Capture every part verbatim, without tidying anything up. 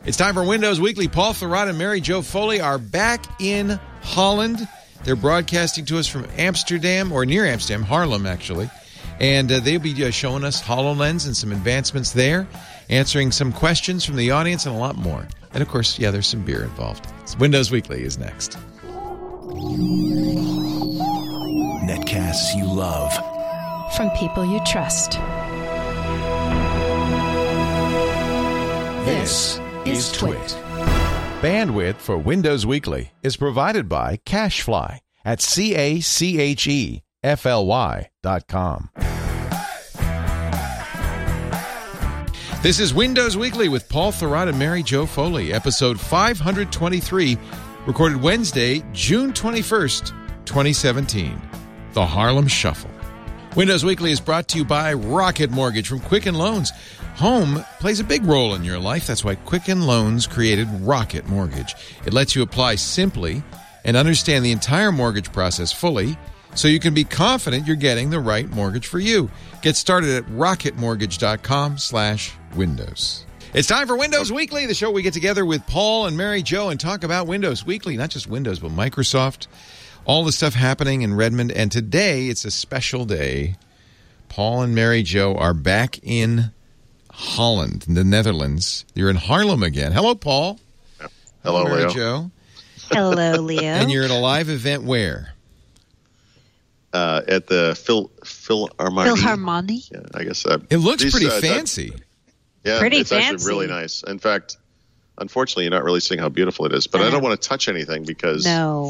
It's time for Windows Weekly. Paul Thurrott and Mary Jo Foley are back in Holland. They're broadcasting to us from Amsterdam, or near Amsterdam, Haarlem, actually. And uh, they'll be uh, showing us HoloLens and some advancements there, answering some questions from the audience, and a lot more. And, of course, yeah, there's some beer involved. So Windows Weekly is next. Netcasts you love. From people you trust. This is Twit. Bandwidth for Windows Weekly is provided by CacheFly at C A C H E F L Y dot com. This is Windows Weekly with Paul Thurrott and Mary Jo Foley, episode five hundred twenty-three, recorded Wednesday, June twenty-first, twenty seventeen. The Harlem Shuffle. Windows Weekly is brought to you by Rocket Mortgage from Quicken Loans. Home plays a big role in your life. That's why Quicken Loans created Rocket Mortgage. It lets you apply simply and understand the entire mortgage process fully so you can be confident you're getting the right mortgage for you. Get started at rocketmortgage.com slash windows. It's time for Windows Weekly, the show we get together with Paul and Mary Jo and talk about Windows Weekly, not just Windows, but Microsoft, all the stuff happening in Redmond. And today, it's a special day. Paul and Mary Jo are back in Holland, the Netherlands. You're in Haarlem again. Hello, Paul. Hello, Hello Mary Leo. Jo. Hello, Leo. And you're at a live event where? Uh, at the Phil Philharmonie. Philharmonie. Yeah, I guess. Uh, It looks these, pretty uh, fancy. That, yeah, Pretty it's fancy. actually really nice. In fact, unfortunately, you're not really seeing how beautiful it is. But I don't want to touch anything because No.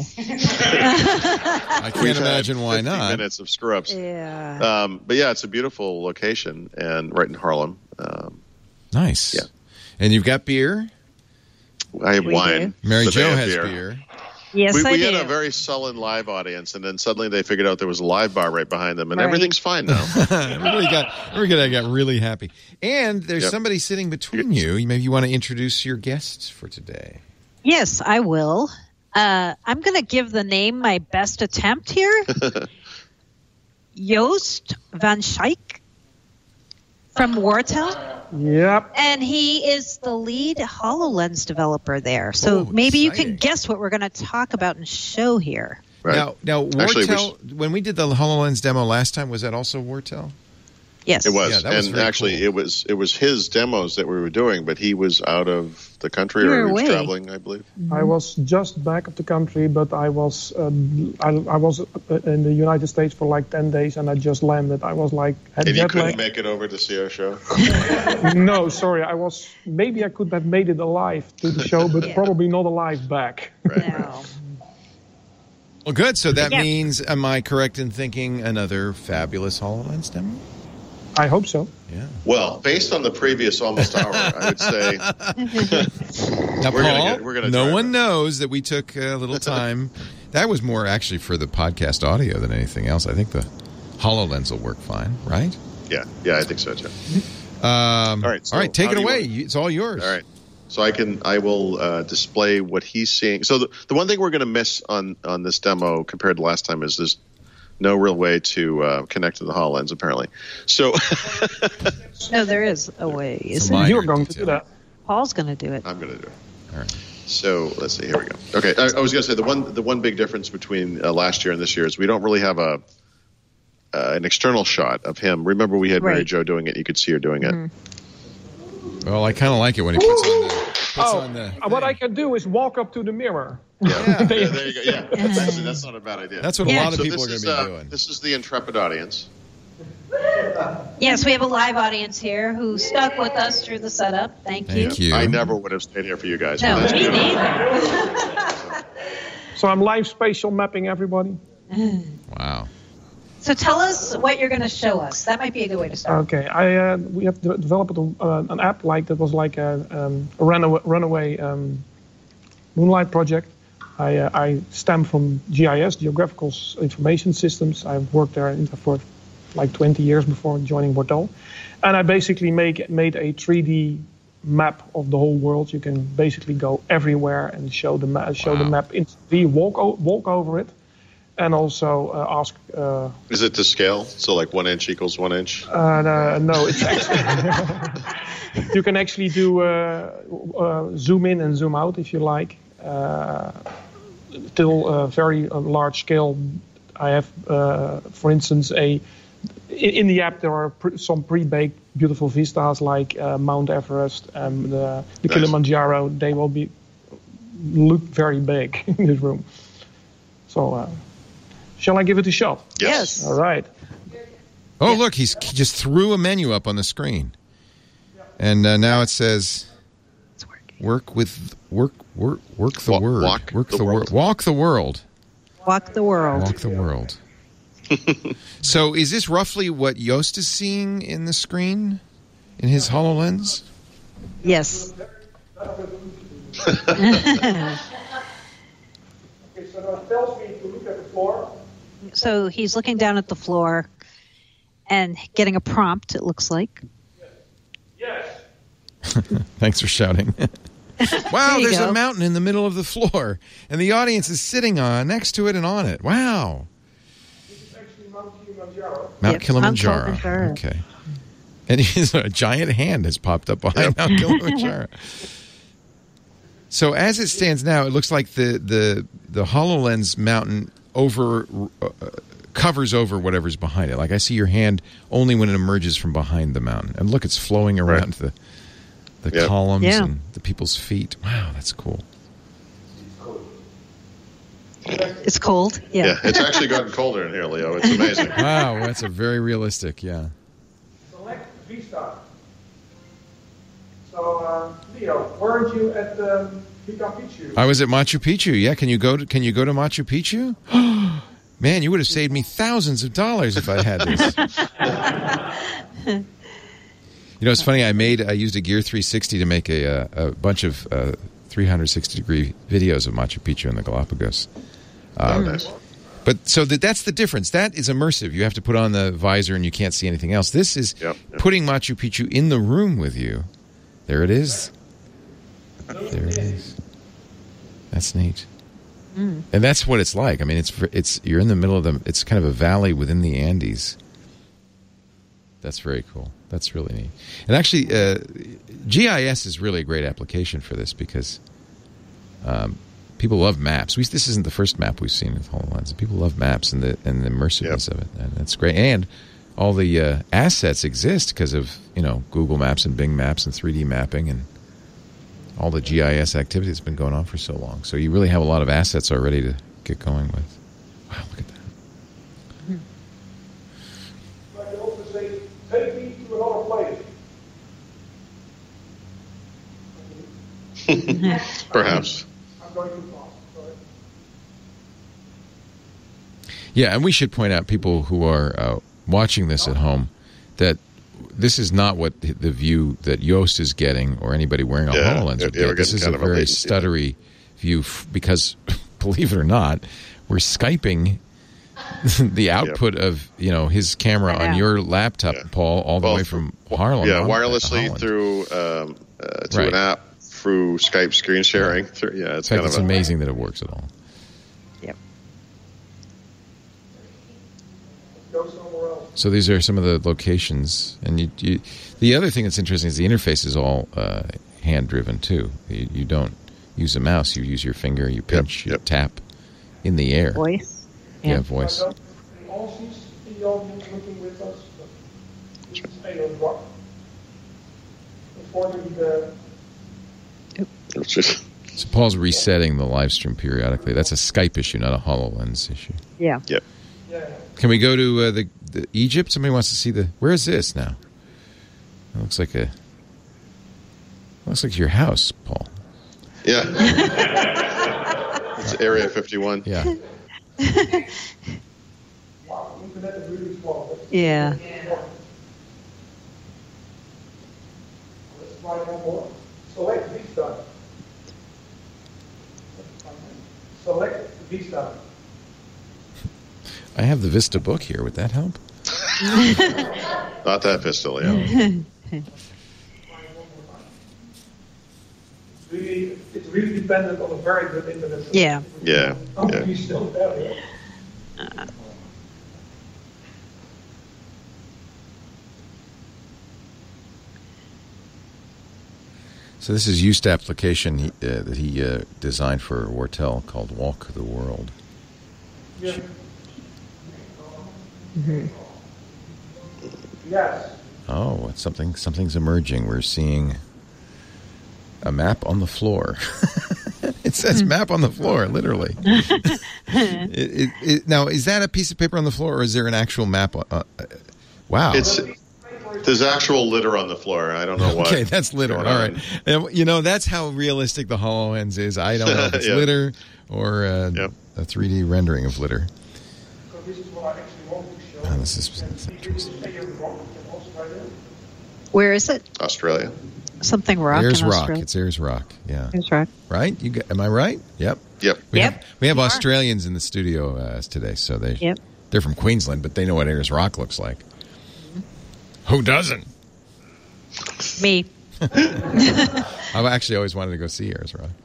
I can't we've imagine had why fifty not. minutes of screw-ups. Yeah. Um, but yeah, it's a beautiful location and right in Harlem. Um, Nice. Yeah. And you've got beer. I have We wine. Mary but they Jo have has beer. beer. Yes, We, I we do. had a very sullen live audience, and then suddenly they figured out there was a live bar right behind them, and Right. everything's fine now. Everybody got, everybody got really happy. And there's Yep. somebody sitting between you. Maybe you want to introduce your guests for today. Yes, I will. Uh, I'm going to give the name my best attempt here. Joost van Schaik from Wartel. Yep. And he is the lead HoloLens developer there. So Oh, maybe you exciting. can guess what we're going to talk about and show here. Right. Now, now Actually, Wartel, when we did the HoloLens demo last time, was that also Wartel? Yes. It was, Yeah, that was and very actually, cool. it was it was his demos that we were doing, but he was out of the country You or were he was away. traveling, I believe. I was just back of the country, but I was uh, I, I was uh, in the United States for like ten days, and I just landed. I was like had And you jet couldn't lag. make it over to see our show. No, sorry, I was maybe I could have made it alive to the show, but Yeah. probably not alive back. No. Well, good. So that Yeah. means, am I correct in thinking another fabulous HoloLens demo? I hope so. Yeah. Well, based on the previous almost hour, I would say Now, We're gonna Paul, get- we're gonna no try one it. knows that we took a little time. That was more actually for the podcast audio than anything else. I think the HoloLens will work fine, right? yeah, yeah, I think so too. Um, All right, so all right, take how it do you away. want- You- It's all yours. All right. So I can, I will uh, display what he's seeing. So the, the one thing we're going to miss on on this demo compared to last time is there's no real way to uh, connect to the HoloLens apparently. So No, there is a way, isn't Minor it? You're going to detail. do that. Paul's going to do it. I'm going to do it. All right. So let's see. Here we go. Okay, I, I was going to say the one the one big difference between uh, last year and this year is we don't really have a uh, an external shot of him. Remember, we had Mary Right. Jo doing it. You could see her doing it. Well, I kind of like it when he puts on the. Puts Oh, on the uh, what I thing. can do is walk up to the mirror. Yeah, yeah, there you go. Yeah, that's, that's not a bad idea. That's what a Yeah. lot of so people this are going is, to be uh, doing. This is the intrepid audience. Yes, we have a live audience here who stuck with us through the setup. Thank you. Thank you. I never would have stayed here for you guys. No, but that's me good. neither. So I'm live spatial mapping everybody. Wow. So tell us what you're going to show us. That might be a good way to start. Okay, I uh, we have de- developed a, uh, an app like that was like a, um, a runaway, runaway um, Moonlight project. I uh, I stem from G I S, Geographical S- Information Systems. I've worked there in- for like twenty years before joining Wartel, and I basically make made a three D map of the whole world. You can basically go everywhere and show the ma- show the Wow. map instantly, walk o- walk over it. and also uh, ask. Uh, Is it to scale? So like one inch equals one inch? uh, no, no, it's actually you can actually do uh, uh, zoom in and zoom out if you like. Uh, till a very uh, large scale. I have, uh, for instance, a in, in the app there are pre- some pre-baked beautiful vistas like uh, Mount Everest and uh, the Nice. Kilimanjaro. They will be look very big in this room. So, uh, shall I give it a shot? Yes. All right. Oh, look, he's he just threw a menu up on the screen. And uh, now it says It's working. work with work work work the Wa- word. walk work the the world. wor- walk the world. Walk the world. Walk the world. So is this roughly what Joost is seeing in the screen in his HoloLens? Yes. Okay, so now it tells me to look at the floor. So he's looking down at the floor and getting a prompt, it looks like. Yes. Thanks for shouting. Wow, There you there's go. a mountain in the middle of the floor, and the audience is sitting on next to it and on it. Wow. This is actually Mount Kilimanjaro. Mount Yep, Kilimanjaro. Mount Kilimanjaro. Okay. And he's, a giant hand has popped up behind Mount Kilimanjaro. So as it stands now, it looks like the the, the HoloLens mountain over uh, covers over whatever's behind it. Like I see your hand only when it emerges from behind the mountain. And look, it's flowing around the the Yep. columns Yeah. and the people's feet. Wow, that's cool. It's cold. Yeah. Yeah, it's actually gotten colder in here, Leo. It's amazing. Wow, that's a very realistic, yeah. Select Vista. So, uh, Leo, weren't you at um, Machu Picchu? I was at Machu Picchu. Yeah, can you go to can you go to Machu Picchu? Man, you would have saved me thousands of dollars if I had this. You know, it's funny. I made I used a Gear three sixty to make a a, a bunch of uh, three sixty degree videos of Machu Picchu in the Galapagos. Oh, nice. But so that that's the difference. That is immersive. You have to put on the visor and you can't see anything else. This is Yep, yep. putting Machu Picchu in the room with you. There it is. There it is. That's neat. And that's what it's like. I mean, it's it's you're in the middle of the. It's kind of a valley within the Andes. That's very cool. That's really neat. And actually, uh, G I S is really a great application for this because um, people love maps. We, this isn't the first map we've seen with HoloLens. People love maps and the and the immersiveness Yep. of it. And that's great. And all the uh, assets exist because of you know Google Maps and Bing Maps and three D mapping and all the G I S activity that's been going on for so long. So you really have a lot of assets already to get going with. Wow, look at that. I can also say, take me to another place. Perhaps. I'm going too fast. Sorry. Yeah, and we should point out people who are uh, watching this at home that this is not what the, the view that Joost is getting or anybody wearing a Yeah, HoloLens yeah, would yeah, get. we're This getting is a kind of a very latency. stuttery view f- because, believe it or not, we're Skyping the output of you know his camera I on know. your laptop, Yeah. Paul, all the Well, way from Harlem. Yeah, on- wirelessly Holland. through um, uh, to Right. an app, through Skype screen sharing. Through, yeah, it's In fact, kind it's of a, amazing that it works at all. Yep. Go somewhere else. So these are some of the locations, and you, you, the other thing that's interesting is the interface is all uh, hand-driven too. You, you don't use a mouse; you use your finger, you pinch, you yep. tap in the air. Voice. Yeah, Yeah. voice. I don't see all seats in the audience looking with us. But this is Aeon Rock. Unfortunately, the it's just, So Paul's resetting the live stream periodically. That's a Skype issue, not a HoloLens issue. Yeah. yep. yeah. Can we go to uh, the, the Egypt? Somebody wants to see the. Where is this now? It looks like a. Looks like your house, Paul. Yeah. It's Area fifty-one. Yeah. Wow, the internet is really slow. Yeah. Let's try one more. Select Vista. Select Vista. I have the Vista book here. Would that help? Not that pistol, yeah. Really, it's really dependent on a very good internet. Yeah. Yeah, Oh, yeah. he's still there. Yeah. Uh, So this is used application he, uh, that he uh, designed for Wortel called Walk the World. Yeah. Mm-hmm. Yes. Oh, it's something something's emerging. We're seeing a map on the floor. It says map on the floor, literally. it, it, it, now, is that a piece of paper on the floor, or is there an actual map? On, uh, wow. It's there's actual litter on the floor. I don't know why. Okay, that's litter. All right. And, you know, that's how realistic the HoloLens is. I don't know if it's yeah. litter or uh, yep. a three D rendering of litter. So this is what I actually want to show. Oh, this is that's interesting. where is it? Australia. Something rock Ayers in Rock. Australia. It's Ayers Rock. Yeah. Ayers Rock. Right? You got, am I right? Yep. Yep. We Yep. have, we have You are. Australians in the studio uh, today, so they Yep. they're from Queensland, but they know what Ayers Rock looks like. Who doesn't? Me. I've actually always wanted to go see Ayers Rock.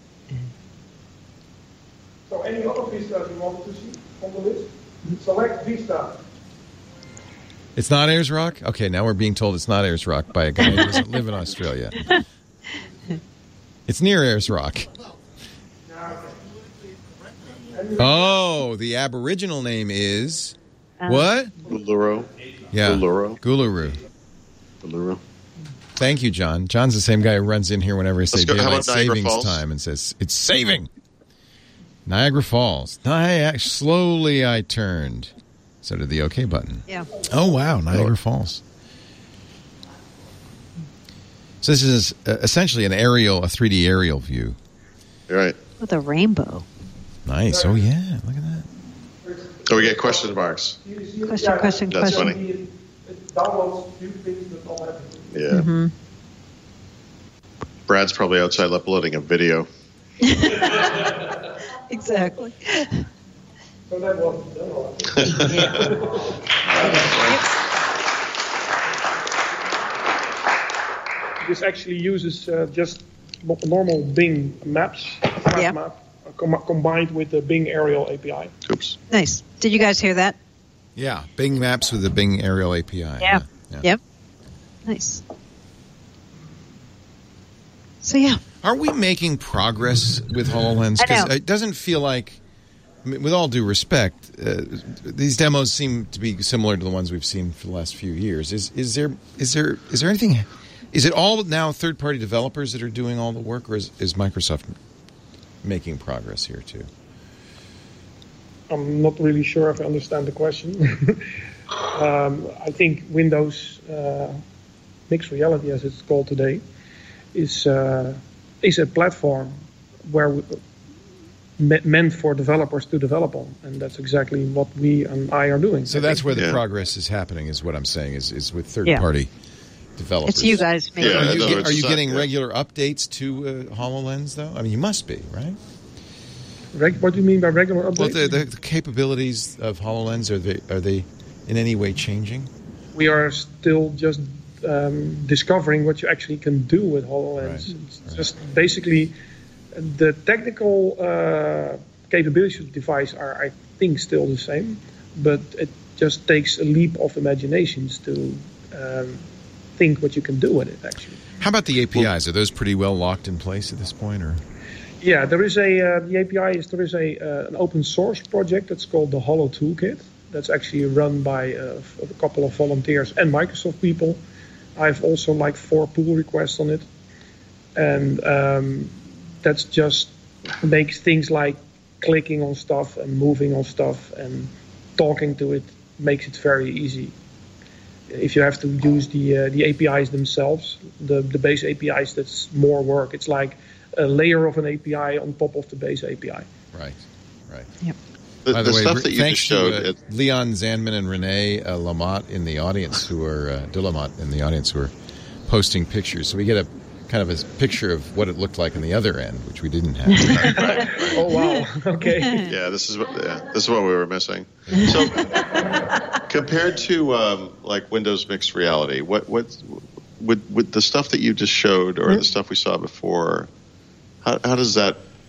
So any other vistas you want to see on the list? Select vista. It's not Ayers Rock? Okay, now we're being told it's not Ayers Rock by a guy who doesn't live in Australia. It's near Ayers Rock. Oh, the Aboriginal name is... What? Uluru. Yeah. Uluru. Guluru. Uluru. Thank you, John. John's the same guy who runs in here whenever I say Let's go. How daylight about Niagara savings Falls? time and says, it's saving. Niagara Falls. Ni- slowly I turned. So did the OK button. Yeah. Oh, wow. Niagara Falls. So this is uh, essentially an aerial, a three D aerial view. You're right. With a rainbow. Nice. Oh, yeah. Look at that. So we get question marks. Question, question, That's question. funny. It downloads few things that all happen. Yeah. Mm-hmm. Brad's probably outside uploading a video. Exactly. So that wasn't done all right. This actually uses uh, just mo- normal Bing maps, map, Yeah. map uh, com- combined with the Bing Aerial A P I. Oops. Nice. Did you guys hear that? Yeah. Bing Maps with the Bing Aerial A P I. Yeah. yeah. Yep. Nice. So, yeah. Are we making progress with HoloLens? I know. Because it doesn't feel like, I mean, with all due respect, uh, these demos seem to be similar to the ones we've seen for the last few years. Is is there is there is there anything? Is it all now third-party developers that are doing all the work, or is, is Microsoft making progress here too? I'm not really sure if I understand the question. um, I think Windows uh, Mixed Reality, as it's called today, is uh, is a platform where we, me- meant for developers to develop on, and that's exactly what we and I are doing. So I that's think. where the Yeah. progress is happening. Is what I'm saying. Is is with third-party developers. It's you guys making Yeah, Are it. you, no, get- it's are you not- getting yeah. regular updates to uh, HoloLens though? I mean, you must be, right? Reg- what do you mean by regular updates? Well, the, the, the capabilities of HoloLens, are they are they in any way changing? we are still just um, discovering what you actually can do with HoloLens. Right, It's right. just basically the technical uh, capabilities of the device are, I think, still the same, but it just takes a leap of imaginations to um, think what you can do with it, actually. How about the A P Is? Are those pretty well locked in place at this point, or? Yeah, there is a uh, the A P I is there is a uh, an open source project that's called the Holo Toolkit. That's actually run by uh, a couple of volunteers and Microsoft people. I have also like four pull requests on it, and um, that's just makes things like clicking on stuff and moving on stuff and talking to it makes it very easy. If you have to use the uh, the A P Is themselves, the the base A P Is, that's more work. It's like a layer of an A P I on top of the base A P I. Right, right. Yep. The, By the, the way, stuff re- that you thanks just showed, to uh, it, Leon Zanman and Renee uh, Lamotte in the audience, who are uh, de Lamotte in the audience, who are posting pictures. So we get a kind of a picture of what it looked like on the other end, which we didn't have. Oh wow! Okay. yeah, this is what yeah, this is what we were missing. So compared to um, like Windows Mixed Reality, what what with with the stuff that you just showed or the stuff we saw before, how how does that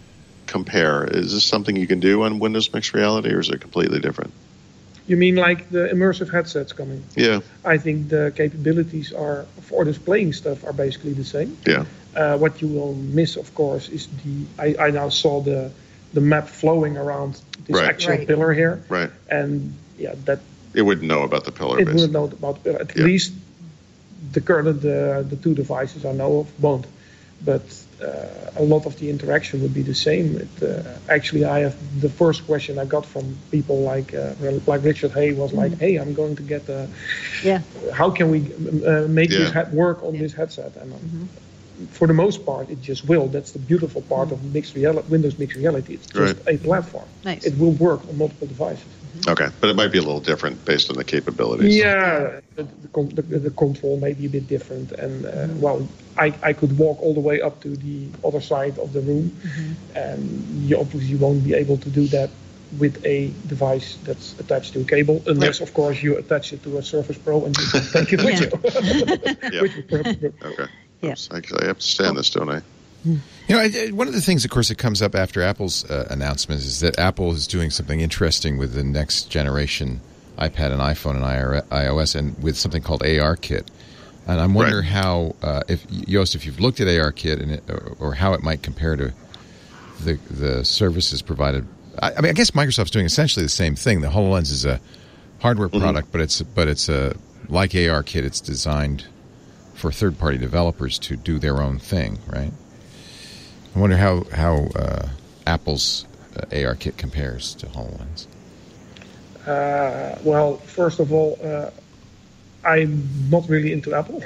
compare? Is this something you can do on Windows Mixed Reality, or is it completely different? You mean like the immersive headsets coming? Yeah. I think the capabilities are for displaying stuff are basically the same. Yeah. Uh, what you will miss, of course, is the. I, I now saw the the map flowing around this Right. actual Right. pillar here, Right. and yeah, that It wouldn't know about the pillar. it basically. will know about the pillar. At Yeah. least the current the the two devices I know of won't, but uh, a lot of the interaction would be the same. It, uh, actually, I have the first question I got from people like uh, like Richard Hay was like, "Hey, I'm going to get a. Yeah. How can we uh, make this Yeah. head work on this headset?" And um, for the most part, it just will. That's the beautiful part of mixed reality, Windows Mixed Reality. It's just Right. a platform. Nice. It will work on multiple devices. Okay, but it might be a little different based on the capabilities. Yeah, the, the, con- the, the control may be a bit different, and uh, well, I, I could walk all the way up to the other side of the room, and you obviously won't be able to do that with a device that's attached to a cable, unless of course you attach it to a Surface Pro and you can take it with Yeah. you. Yeah. Which would probably work. Okay. Yeah. Oops, I, I have to stand this, don't I? You know, I, I- one of the things, of course, that comes up after Apple's uh, announcements is that Apple is doing something interesting with the next generation iPad and iPhone and iOS, and with something called ARKit. And I'm wondering Right. how, uh, if Yost, if you've looked at ARKit and it, or, or how it might compare to the the services provided. I, I mean, I guess Microsoft's doing essentially the same thing. The HoloLens is a hardware product, but it's but it's a like ARKit. It's designed for third-party developers to do their own thing, right? I wonder how how uh, Apple's uh, ARKit compares to HoloLens. Uh, well, first of all, uh, I'm not really into Apple.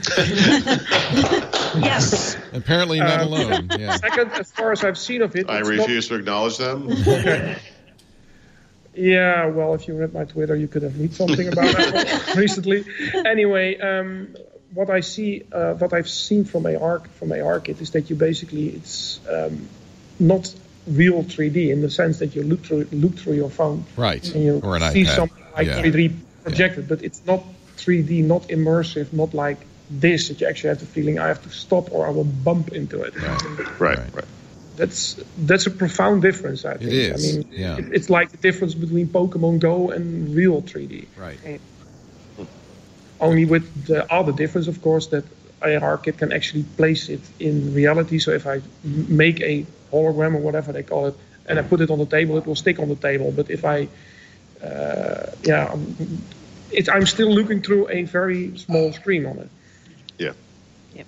Yes. Apparently not Uh, alone. Yeah. Second, as far as I've seen of it, I it's not- refuse to acknowledge them. Yeah, well, if you read my Twitter, you could have read something about Apple recently. Anyway, um, what I see, uh, what I've seen from AR from ARKit is that you basically it's um, not real three D in the sense that you look through look through your phone Right. and you Or an see iPad. something like Yeah. three D projected, but it's not three D, not immersive, not like this that you actually have the feeling I have to stop or I will bump into it. Right, Right. right. That's that's a profound difference, I think. is, I mean, yeah. it, it's like the difference between Pokemon Go and real three D. Right. Only with the other difference, of course, that ARKit can actually place it in reality. So if I m- make a hologram or whatever they call it, and I put it on the table, it will stick on the table. But if I, uh, yeah, um, it's, I'm still looking through a very small screen on it. Yeah. Yep.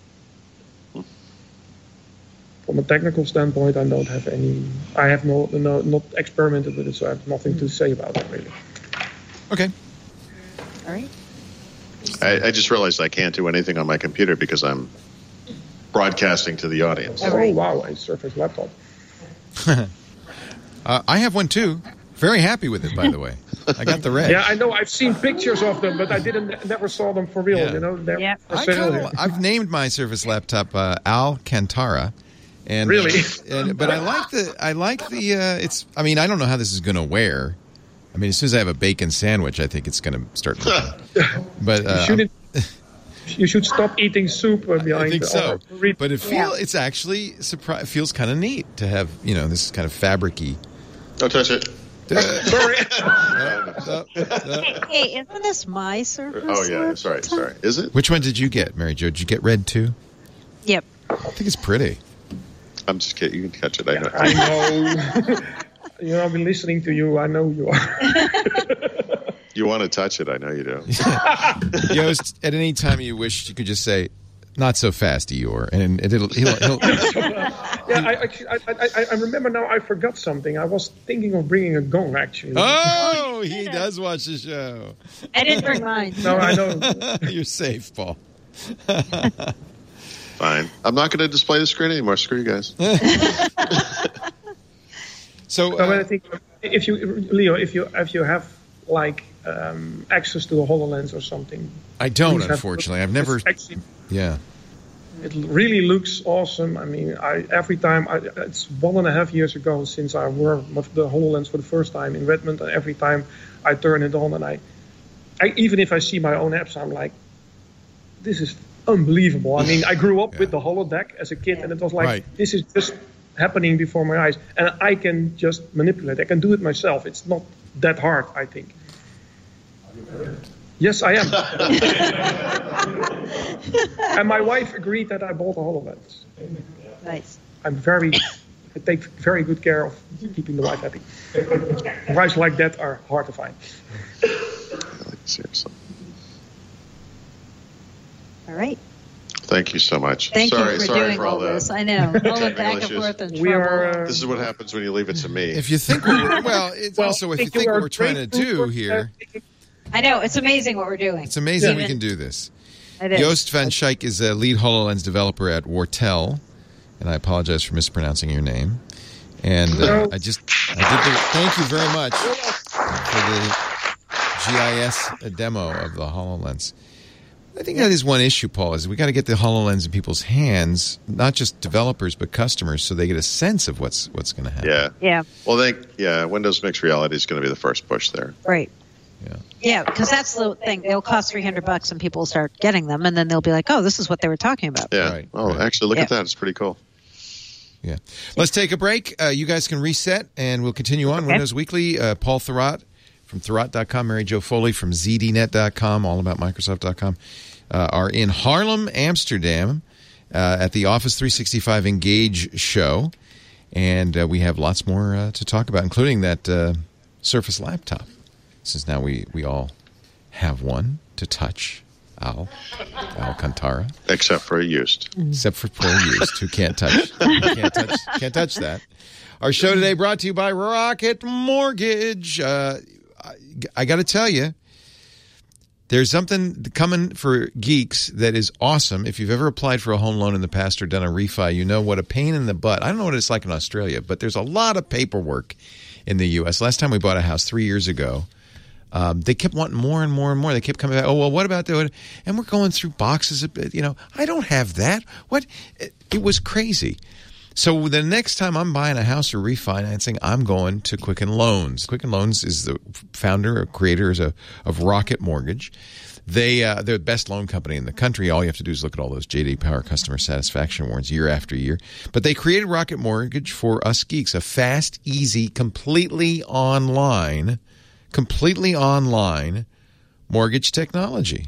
From a technical standpoint, I don't have any. I have no, no not experimented with it, so I have nothing to say about it really. Okay. All right. I, I just realized I can't do anything on my computer because I'm broadcasting to the audience. Oh wow, a Surface laptop. Uh, I have one too. Very happy with it, by the way. I got the red. Yeah, I know. I've seen pictures of them, but I didn't, never saw them for real. Yeah. You know, they're Yeah. for I sale kinda, here. I've named my Surface laptop uh, Alcantara, and Really? and, but I like the I like the uh, it's. I mean, I don't know how this is going to wear. I mean, as soon as I have a bacon sandwich, I think it's going to start looking. But uh, You shouldn't. You should stop eating soup uh, behind I think the so. or read- But it feel it's actually surpri- it feels kind of neat to have, you know, this kind of fabric-y. Don't touch it. Sorry. Uh, Hey, hey, isn't this my Surface? Oh, yeah. Sorry, sorry. Is it? Which one did you get, Mary Jo? Did you get red too? Yep. I think it's pretty. I'm just kidding. You can catch it. I know. I know. You know, I've been listening to you. I know you are. You want to touch it. I know you do. Yost, at any time you wish, you could just say, "Not so fast, Eeyore," and it'll. He'll, he'll, Yeah, I, actually, I, I, I remember now. I forgot something. I was thinking of bringing a gong actually. oh, he does watch the show. I didn't bring mine. No, I know. You're safe, Paul. Fine. I'm not going to display the screen anymore. Screw you guys. So, No, but I uh, think if you, Leo, if you if you have like um, access to the HoloLens or something, I don't, please have- unfortunately. I've never. It's actually, Yeah. it really looks awesome. I mean, I every time I, it's one and a half years ago since I wore with the HoloLens for the first time in Redmond, and every time I turn it on and I, I even if I see my own apps, I'm like, this is unbelievable. I mean, I grew up Yeah. with the holodeck as a kid, and it was like, Right. this is just happening before my eyes, and I can just manipulate. I can do it myself. It's not that hard, I think. Are you married? Yes, I am. And my wife agreed that I bought a HoloLens. Nice. I'm very, I take very good care of keeping the wife happy. Wives like that are hard to find. Seriously. All right. Thank you so much. Thank sorry, you for sorry doing for all all the this. I know. All the technical back and issues. forth and We trouble. are. Uh, This is what happens when you leave it to me. If you think, we're, well, it's well, also if you you think what are we're trying to grateful do for here, I know. It's amazing what we're doing. it's amazing Yeah. we can do this. It is. Joost van Schaik is a lead HoloLens developer at Wortel, and I apologize for mispronouncing your name. And uh, I just, I did the, thank you very much for the G I S demo of the HoloLens. I think that is one issue, Paul, is we got to get the HoloLens in people's hands, not just developers, but customers, so they get a sense of what's what's going to happen. Yeah. Yeah. Well, they, yeah, Windows Mixed Reality is going to be the first push there. Right. Yeah. Yeah, because that's the thing. They'll cost three hundred bucks, and people will start getting them, and then they'll be like, "Oh, this is what they were talking about." Yeah. Right, oh, right. actually, look Yeah. at that. It's pretty cool. Yeah. Let's take a break. Uh, you guys can reset, and we'll continue on. Okay. Windows Weekly, uh, Paul Thurrott from Thurrott dot com, Mary Jo Foley from Z D net dot com, all about Microsoft dot com, uh, are in Haarlem, Amsterdam, uh, at the Office three sixty-five Engage show. And uh, we have lots more uh, to talk about, including that uh, Surface laptop, since now we, we all have one to touch. Al, Al Cantara. Except for used. Except for poor used, who can't touch, can't touch, can't touch that. Our show today brought to you by Rocket Mortgage. Uh, I, I got to tell you, there's something coming for geeks that is awesome. If you've ever applied for a home loan in the past or done a refi, you know what a pain in the butt. I don't know what it's like in Australia, but there's a lot of paperwork in the U S. Last time we bought a house three years ago, Um, they kept wanting more and more and more. They kept coming back. Oh, well, what about that? And we're going through boxes of, you know, I don't have that. What? It, it was crazy. So the next time I'm buying a house or refinancing, I'm going to Quicken Loans. Quicken Loans is the founder or creators of, of Rocket Mortgage. They, uh, they're the best loan company in the country. All you have to do is look at all those J D Power customer satisfaction awards year after year. But they created Rocket Mortgage for us geeks, a fast, easy, completely online completely online mortgage technology.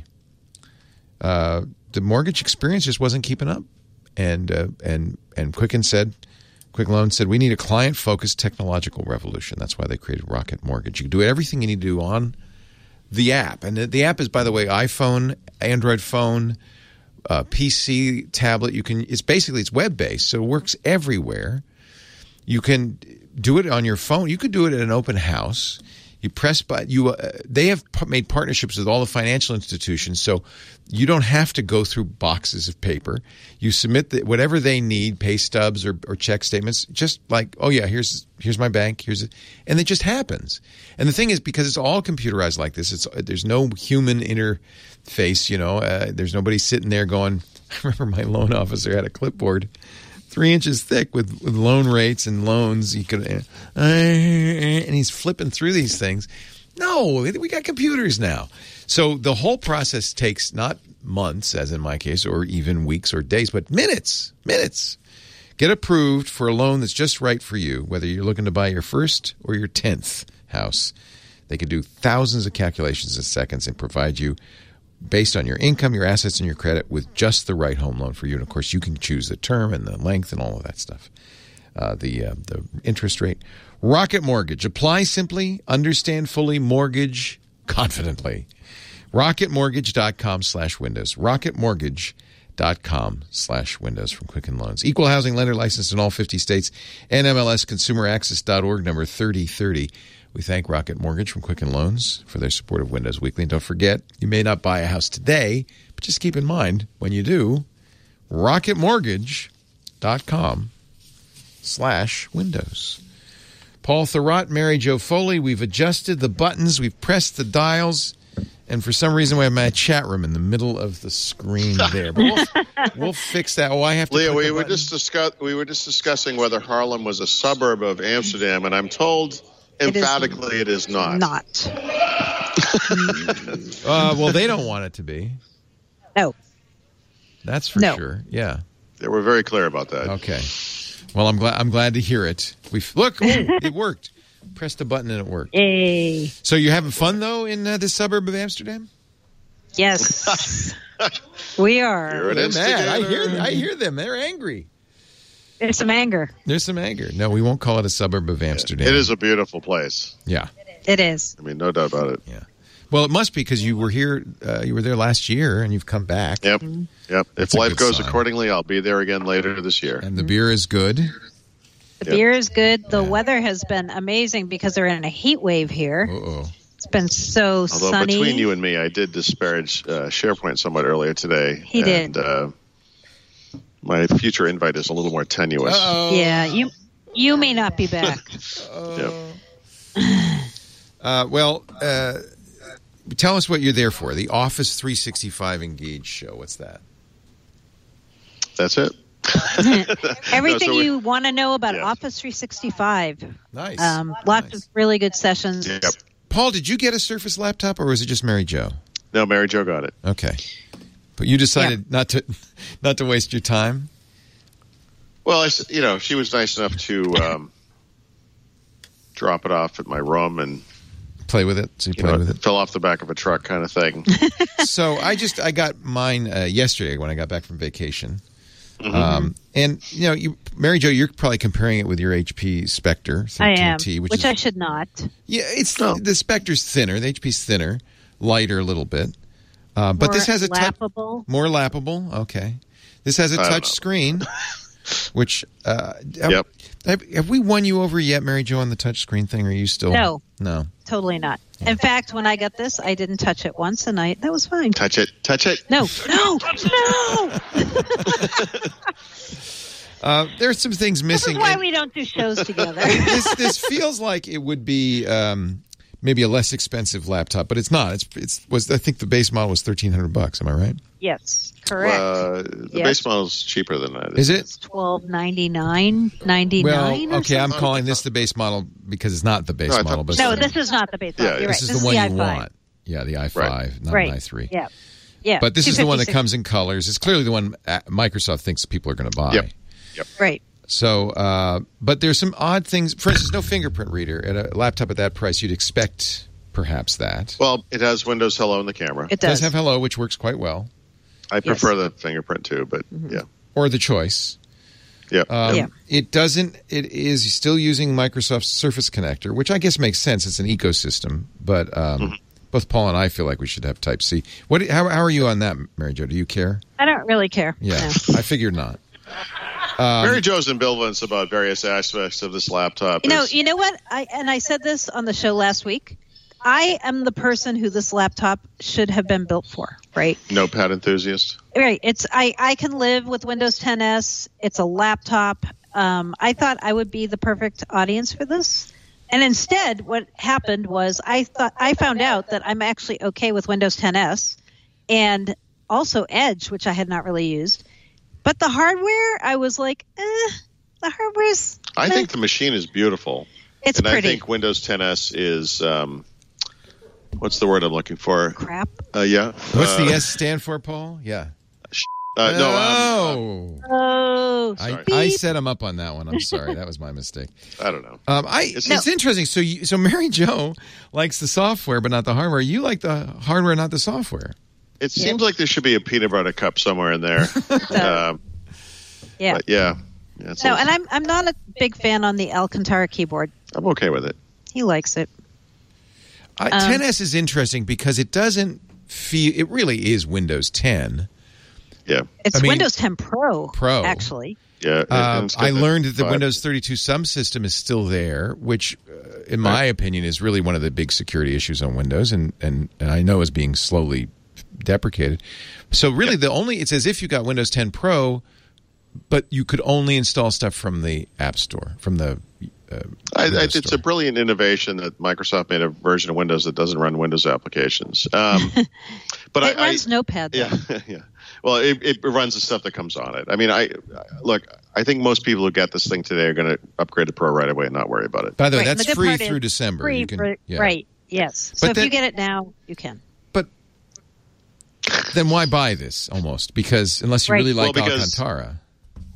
Uh, the mortgage experience just wasn't keeping up. And uh, and and Quicken said, Quick Loan said, we need a client-focused technological revolution. That's why they created Rocket Mortgage. You can do everything you need to do on the app. And the, the app is, by the way, iPhone, Android phone, uh, P C, tablet. You can. It's basically, it's web-based, so it works everywhere. You can do it on your phone. You could do it at an open house. You press button. You uh, they have p- made partnerships with all the financial institutions, so you don't have to go through boxes of paper. You submit the, whatever they need, pay stubs or, or check statements. Just like, oh yeah, here's here's my bank, here's it, and it just happens. And the thing is, because it's all computerized like this, it's there's no human interface. You know, uh, there's nobody sitting there going. I remember my loan officer had a clipboard three inches thick with, with loan rates and loans. He could, uh, and he's flipping through these things. No, we got computers now. So the whole process takes not months, as in my case, or even weeks or days, but minutes, minutes. Get approved for a loan that's just right for you, whether you're looking to buy your first or your tenth house. They can do thousands of calculations in seconds and provide you, based on your income, your assets, and your credit, with just the right home loan for you. And, of course, you can choose the term and the length and all of that stuff, uh, the uh, the interest rate. Rocket Mortgage. Apply simply, understand fully, mortgage confidently. rocketmortgage.com slash windows. rocketmortgage.com slash windows from Quicken Loans. Equal housing lender licensed in all fifty states. N M L S consumer access dot org, number thirty thirty. We thank Rocket Mortgage from Quicken Loans for their support of Windows Weekly. And don't forget, you may not buy a house today, but just keep in mind, when you do, rocketmortgage.com slash windows. Paul Thurrott, Mary Jo Foley, we've adjusted the buttons, we've pressed the dials, and for some reason we have my chat room in the middle of the screen there. But we'll, we'll fix that. Oh, I have to Leo, click we a were button. just discuss we were just discussing whether Haarlem was a suburb of Amsterdam, and I'm told It is emphatically it is not. Not. Uh, well, they don't want it to be. No. That's for No. sure. Yeah. They were very clear about that. Okay. Well, I'm glad. I'm glad to hear it. We look. Oh, it worked. Pressed a button and it worked. Yay! So you're having fun though in uh, this suburb of Amsterdam? Yes, we are. You're an They're mad. I instigator. hear. I hear them. They're angry. There's some anger. There's some anger. No, we won't call it a suburb of Amsterdam. It is a beautiful place. Yeah. It is. I mean, no doubt about it. Yeah. Well, it must be because you were here. Uh, you were there last year, and you've come back. Yep. Yep. That's If a life good goes sign. accordingly, I'll be there again later this year. And the beer is good. The Yep. beer is good. The Yeah. weather has been amazing because they're in a heat wave here. Uh oh. It's been so Although sunny. between you and me, I did disparage uh, SharePoint somewhat earlier today. He and, did. Uh, my future invite is a little more tenuous. Uh-oh. Yeah, you you may not be back. Yep. Uh, well, uh, tell us what you're there for. The Office three sixty-five Engage show. What's that? That's it. Everything No, so we- you want to know about Yes. Office three sixty-five. Nice. Um, lots Nice. of really good sessions. Yep. Paul, did you get a Surface laptop, or was it just Mary Jo? No, Mary Jo got it. Okay, but you decided not to not to waste your time. Well, I, s- you know, she was nice enough to um, drop it off at my room and Play with it. So you you play know, with it. fell off the back of a truck kind of thing. So I just I got mine uh, yesterday when I got back from vacation. Mm-hmm. Um, and you know, you, Mary Jo, you're probably comparing it with your H P Spectre I am, thirteen T, which, which is I should not. yeah, it's No. the Spectre's thinner. The H P's thinner, lighter a little bit, uh, but More this has a touch lappable. more lappable. Okay, this has a I don't touch know. screen, which uh, have, Yep. have, have we won you over yet, Mary Jo, on the touch screen thing? Or are you still No. no? Totally not. In fact, when I got this, I didn't touch it once, and I that was fine. Touch it. Touch it. No, no, no. Uh, there's some things This is missing. why and we don't do shows together. this this feels like it would be um, maybe a less expensive laptop, but it's not. It's it's was I think the base model was thirteen hundred bucks. Am I right? Yes, correct. Uh, the Yes. base model is cheaper than that. Is it? Twelve ninety nine, ninety Well, nine. okay. I'm calling this the base model because it's not the base No, I model, thought- but No, it's- this is not the base Yeah, model. You're this right. is the one the you i five. want. Yeah, the i five, not Right. an i three. Yeah, yeah. But this is the one that two fifty-six. comes in colors. It's clearly the one uh, Microsoft thinks people are going to buy. Yep. Right. So, uh, but there's some odd things. For instance, no fingerprint reader at a laptop at that price. You'd expect perhaps that. Well, it has Windows Hello in the camera. It It does does. have Hello, which works quite well, I prefer the fingerprint too, but yeah. or the choice. Yeah. Um, Yeah. It doesn't. It is still using Microsoft's Surface connector, which I guess makes sense. It's an ecosystem, but um, Mm-hmm. both Paul and I feel like we should have Type C. What? How, how are you on that, Mary Jo? Do you care? I don't really care. Yeah, No. I figured not. Um, Mary Jo's ambivalence about various aspects of this laptop. You know, is, you know what? I and I said this on the show last week. I am the person who this laptop should have been built for, right? Notepad enthusiast. Right. It's I, I can live with Windows ten S. It's a laptop. Um, I thought I would be the perfect audience for this. And instead, what happened was I thought I found out that I'm actually okay with Windows ten S and also Edge, which I had not really used. But the hardware, I was like, eh, the hardware's I eh, think the machine is beautiful. it's and pretty I think Windows ten S is, um, what's the word I'm looking for? crap. Uh, yeah. What's uh, the S stand for, Paul? Yeah. Uh, no, um, oh, Oh, I, sorry. I set him up on that one. I'm sorry, that was my mistake. I don't know. Um, I it's, It's- interesting. So, you, so Mary Jo likes the software, but not the hardware. You like the hardware, not the software. It seems like there should be a peanut butter cup somewhere in there. um, yeah. but yeah. yeah it's No, a- and I'm I'm not a big fan on the Alcantara keyboard. I'm okay with it. He likes it. Uh, Um, ten S is interesting because it doesn't feel. It really is Windows ten. Yeah. It's I mean, Windows ten Pro, Pro. actually. Yeah. and- Uh, and it's got I learned that the five- Windows thirty-two subsystem is still there, which, uh, in my opinion, is really one of the big security issues on Windows, and, and, and I know is being slowly deprecated. So really, the only it's as if you got Windows ten Pro, but you could only install stuff from the App Store, from the. Uh, I, I, Windows it's Store. a brilliant innovation that Microsoft made a version of Windows that doesn't run Windows applications. Um, but It I, runs I, Notepad, though. yeah, yeah. Well, it, it runs the stuff that comes on it. I mean, I look. I think most people who get this thing today are going to upgrade to Pro right away and not worry about it. By the way, Right, and that's the good free part is through December. Free You can, for- yeah. Right, yes. So But if then- you get it now, you can. But then why buy this? Almost because unless you Right. really like Well, because- Alcantara.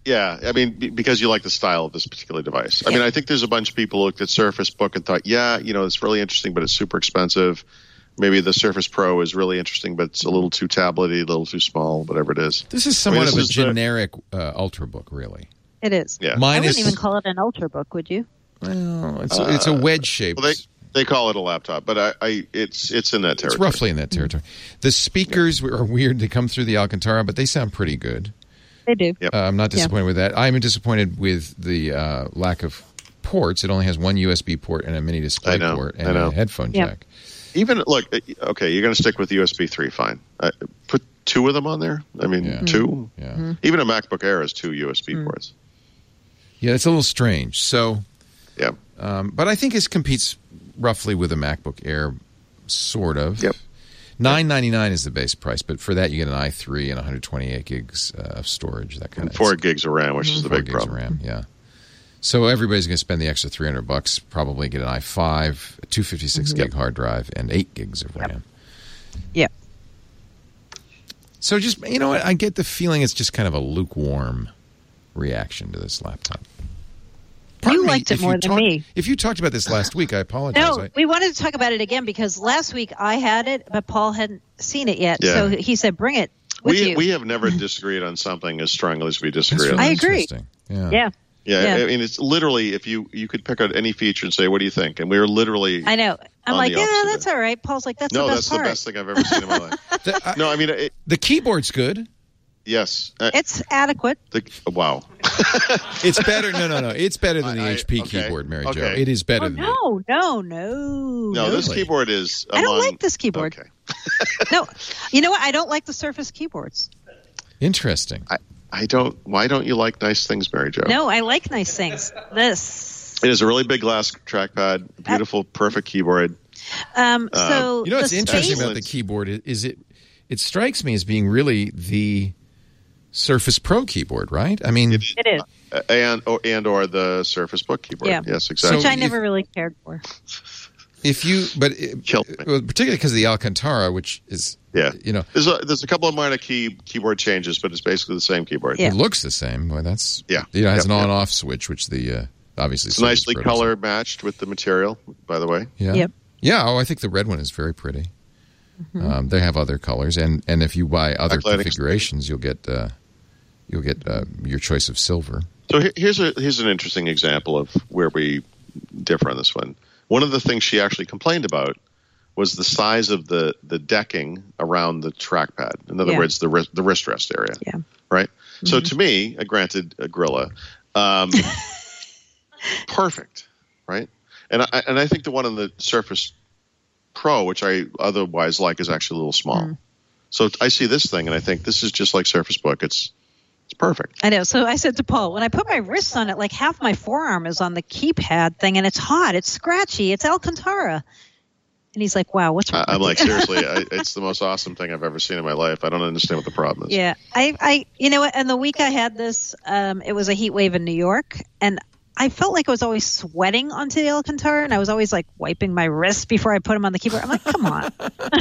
Yeah, I mean, be- because you like the style of this particular device. I mean, I think there's a bunch of people who looked at Surface Book and thought, yeah, you know, it's really interesting, but it's super expensive. Maybe the Surface Pro is really interesting, but it's a little too tablety, a little too small, whatever it is. This is somewhat I mean, of this a is the- generic uh, Ultrabook, really. It is. Yeah. I Mine wouldn't is, even call it an Ultrabook, would you? well, it's, it's a wedge shape. Well, they they call it a laptop, but I, I it's it's in that It's territory. roughly in that territory. The speakers are weird. They come through the Alcantara, but they sound pretty good. They do. Yep. Uh, I'm not disappointed with that. I'm disappointed with the uh, lack of ports. It only has one U S B port and a mini display I know, port I and know. a headphone Yep. jack. Even look, okay, you're going to stick with U S B three, fine. Uh, put two of them on there. I mean, Yeah. two. Yeah, Mm-hmm. Even a MacBook Air has two U S B Mm. ports. yeah, it's a little strange. So, Yeah. um, but I think it competes roughly with a MacBook Air, sort of. Yep. nine ninety-nine is the base price, but for that you get an i three and one hundred twenty-eight gigs uh, of storage. That kind And of four gigs of RAM, which is the four big gigs of problem. RAM. Yeah. So everybody's going to spend the extra three hundred bucks, probably get an i five, a two fifty-six gig hard drive, and eight gigs of RAM. Yep. So just, you know what, I get the feeling it's just kind of a lukewarm reaction to this laptop. Pardon You me, liked it if more you than talked- me. If you talked about this last week, I apologize. No, I, we wanted to talk about it again because last week I had it, but Paul hadn't seen it yet. Yeah. So he said, bring it with We you. we have never disagreed on something as strongly as we that's disagree on. really I agree. interesting. Yeah. yeah, Yeah, Yeah. I mean, it's literally if you you could pick out any feature and say, "What do you think?" And we were literally I know. I'm On like, the yeah, opposite that's all right. Paul's like, that's no, the that's best the part. best thing I've ever seen in my life. The, I- No, I mean, it, the keyboard's good. yes. Uh, It's adequate. the, wow. It's better. No, no, no. It's better than the I- I- H P okay, keyboard, Mary Jo. okay. It is better Oh, than no, no, no. No, this Really? keyboard is. I don't among- like this keyboard. Okay. No, you know what? I don't like the Surface keyboards. the Interesting. I, I don't. Why don't you like nice things, Mary Jo? No, I like nice things. This. It is a really big glass trackpad, beautiful, perfect keyboard. Um, so You know what's the interesting space- about the keyboard is, is it it strikes me as being really the Surface Pro keyboard, right? I mean, It is, Uh, and or and or the Surface Book keyboard. Yeah. Yes, So- exactly. which I if- never really cared for. if you, but it, Killed me. well, particularly because of the Alcantara, which is, yeah, you know, there's a there's a couple of minor key keyboard changes, but it's basically the same keyboard. Yeah. it looks the same. Well, that's Yeah. you know, it has Yep, an yep. on-off switch, which the uh, obviously It's Surface nicely Pro doesn't. color matched with the material, by the way. Yeah. Yep. Yeah. Oh, I think the red one is very pretty. Mm-hmm. Um, they have other colors, and, and if you buy other Backlighting. configurations, you'll get uh, you'll get uh, your choice of silver. So he- here's a here's an interesting example of where we differ on this one. One of the things she actually complained about was the size of the, the decking around the trackpad. In other Yeah. words, the wrist, the wrist rest area. Yeah. Right. So to me, uh, granted, a Gorilla, um, perfect. Right. And I and I think the one on the Surface Pro, which I otherwise like, is actually a little small. So I see this thing and I think this is just like Surface Book. It's it's perfect. I know. So I said to Paul, when I put my wrist on it, like half my forearm is on the keypad thing, and it's hot, it's scratchy, it's Alcantara. And he's like, "Wow, what's wrong?" I, I'm with like, you?" seriously, I, it's the most awesome thing I've ever seen in my life. I don't understand what the problem is. Yeah, I, I, you know what? And the week I had this, um, it was a heat wave in New York, and I felt like I was always sweating onto the Alcantara, and I was always like wiping my wrist before I put them on the keyboard. I'm like, come on,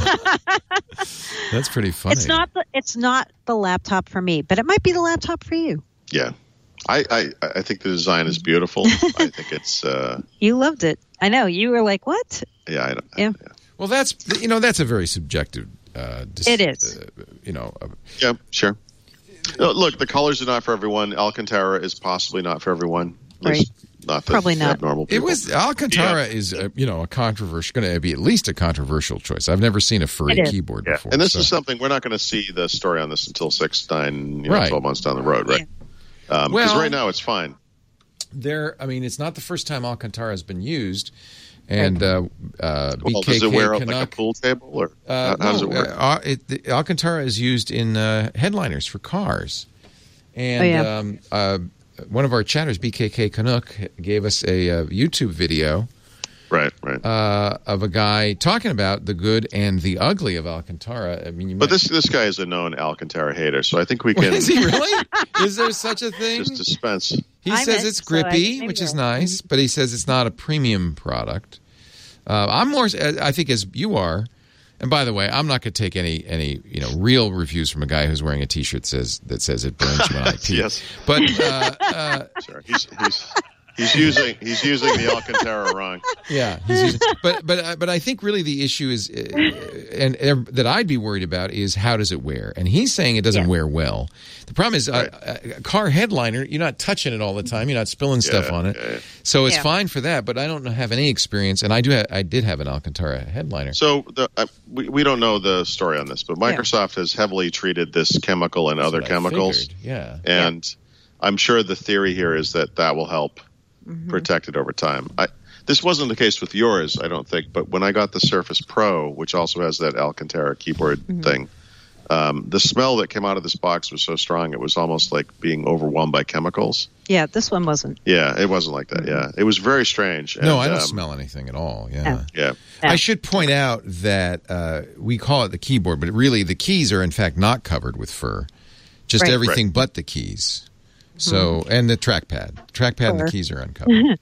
That's pretty funny. it's not the, it's not the laptop for me, but it might be the laptop for you. Yeah. I, I, I think the design is beautiful. I think it's, uh, You loved it. I know. You were like, what? yeah. I don't, Yeah. Well, that's you know that's a very subjective. Uh, dis- It is. Uh, you know, uh, Yeah, sure. No, look, the colors are not for everyone. Alcantara is possibly not for everyone. At least Not the Probably not. abnormal it people. was Alcantara Yeah. is a, you know a controversial, going to be at least a controversial choice. I've never seen a furry It is. keyboard Yeah. before. And this so- is something we're not going to see the story on this until six, nine, you know, Right. twelve months down the road, right? Because Well- right now it's fine. there. I mean, it's not the first time Alcantara has been used, and uh, uh, Well, B K K does it wear out Canuck. like a pool table, or Uh, how, how does no, it work? Uh, it, the, Alcantara is used in uh, headliners for cars, and Oh, yeah. um, uh, one of our chatters, B K K Canuck, gave us a uh, YouTube video right, right. uh, of a guy talking about the good and the ugly of Alcantara. I mean, you but might, this this guy is a known Alcantara hater, so I think we can is he really? Is there such a thing? just dispense. He I'm says it, it's so I grippy, think which maybe is I'll- nice, but he says it's not a premium product. Uh, I'm more, I think, as you are, And by the way, I'm not going to take any any you know real reviews from a guy who's wearing a T-shirt says that says it burns when I pee. Yes. But uh, uh, Sure. He's, he's, he's using he's using the Alcantara wrong. yeah, he's using, but but uh, but I think really the issue is, uh, and, and that I'd be worried about is how does it wear? And he's saying it doesn't Yeah. wear well. The problem is Right. uh, a car headliner. You're not touching it all the time. You're not spilling stuff Yeah, on it. yeah, yeah. So it's Yeah. fine for that. But I don't have any experience, and I do. Ha- I did have an Alcantara headliner. So the, uh, we we don't know the story on this, but Microsoft has heavily treated this chemical and other That's what I chemicals, figured, Yeah. and I'm sure the theory here is that that will help Mm-hmm. protect it over time. I, this wasn't the case with yours, I don't think, but when I got the Surface Pro, which also has that Alcantara keyboard Mm-hmm. thing, um, the smell that came out of this box was so strong it was almost like being overwhelmed by chemicals. Yeah, this one wasn't. Yeah, it wasn't like that. Yeah, it was very strange. No, and, I don't um, smell anything at all. Yeah. No. Yeah, Yeah. I should point out that uh, we call it the keyboard, but really the keys are in fact not covered with fur. Just Right. everything but the keys. So and the trackpad, trackpad and Fur. the keys are uncovered.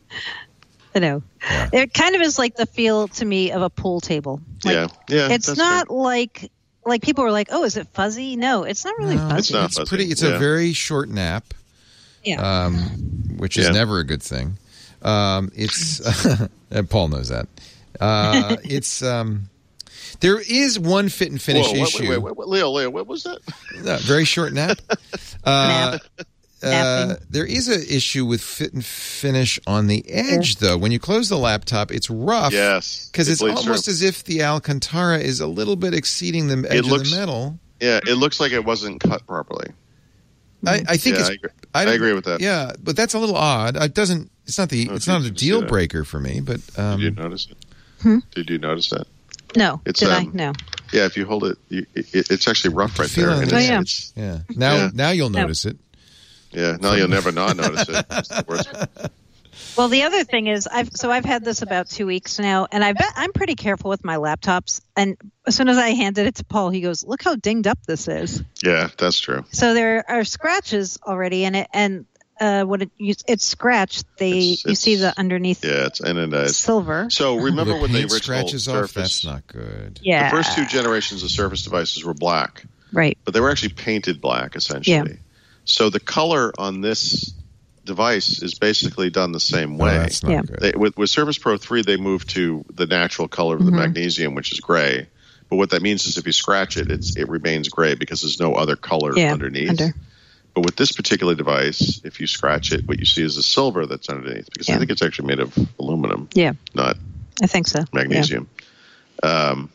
I know. Yeah. It kind of is like the feel to me of a pool table. Like, yeah, yeah. It's that's not fair. like like people are like, oh, is it fuzzy? No, it's not really No, fuzzy. It's not It's fuzzy, pretty. It's yeah. a very short nap, Yeah. um, which is Yeah. never a good thing. Um, it's and Paul knows that. Uh, it's um, there is one fit and finish Whoa, wait, issue. wait, wait, wait, Leo, Leo, what was that? No, very short nap. Uh, Nap. uh, Napping. there is an issue with fit and finish on the edge, though. When you close the laptop, it's rough. Yes, Because it it's bleeds almost through. as if the Alcantara is a little bit exceeding the edge looks- of the metal. Yeah, it looks like it wasn't cut properly. I, I think Yeah, it's. I agree. I, I don't- agree with that. Yeah, but that's a little odd. It doesn't. It's not the. Oh, It's did not you a see deal that? breaker for me. But um, Did you notice it? Hmm? Did you notice that? No, It's, did I? um, No. Yeah, if you hold it, you, it it's actually rough right feel there. it. And Oh, it's, yeah. it's- yeah. Now, Yeah. now you'll No. notice it. yeah. No, you'll never not notice it. It's the worst. Well, the other thing is, I've so I've had this about two weeks now, and I bet I'm pretty careful with my laptops. And as soon as I handed it to Paul, he goes, "Look how dinged up this is." Yeah, that's true. So there are scratches already in it, and uh, when it you, it's scratched, they It's- you see it's- the underneath Yeah, it's and uh, it's silver. so remember the when the paint original scratches off. Surface, That's not good. Yeah, the first two generations of Surface devices were black, right. but they were actually painted black essentially. Yeah. So the color on this device is basically done the same No, way. that's not Yeah. good. They, with, with Surface Pro three, they moved to the natural color of the Mhm. magnesium, which is gray. But what that means is if you scratch it, it's, it remains gray because there's no other color Yeah, underneath. under. But with this particular device, if you scratch it, what you see is the silver that's underneath because I Yeah. think it's actually made of aluminum, Yeah, not I think so. magnesium. Um,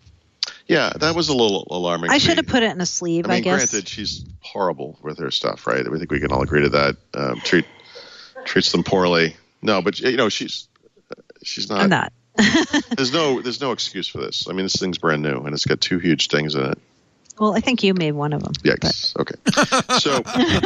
yeah, that was a little alarming. Yeah. I to should me. have put it in a sleeve. I mean, I guess. granted, she's horrible with her stuff, right? I think we can all agree to that. Um, treat treats them poorly. No, but you know, she's she's not. I'm not. There's no there's no excuse for this. I mean, this thing's brand new and it's got two huge things in it. Well, I think you made one of them. Yikes. Okay. So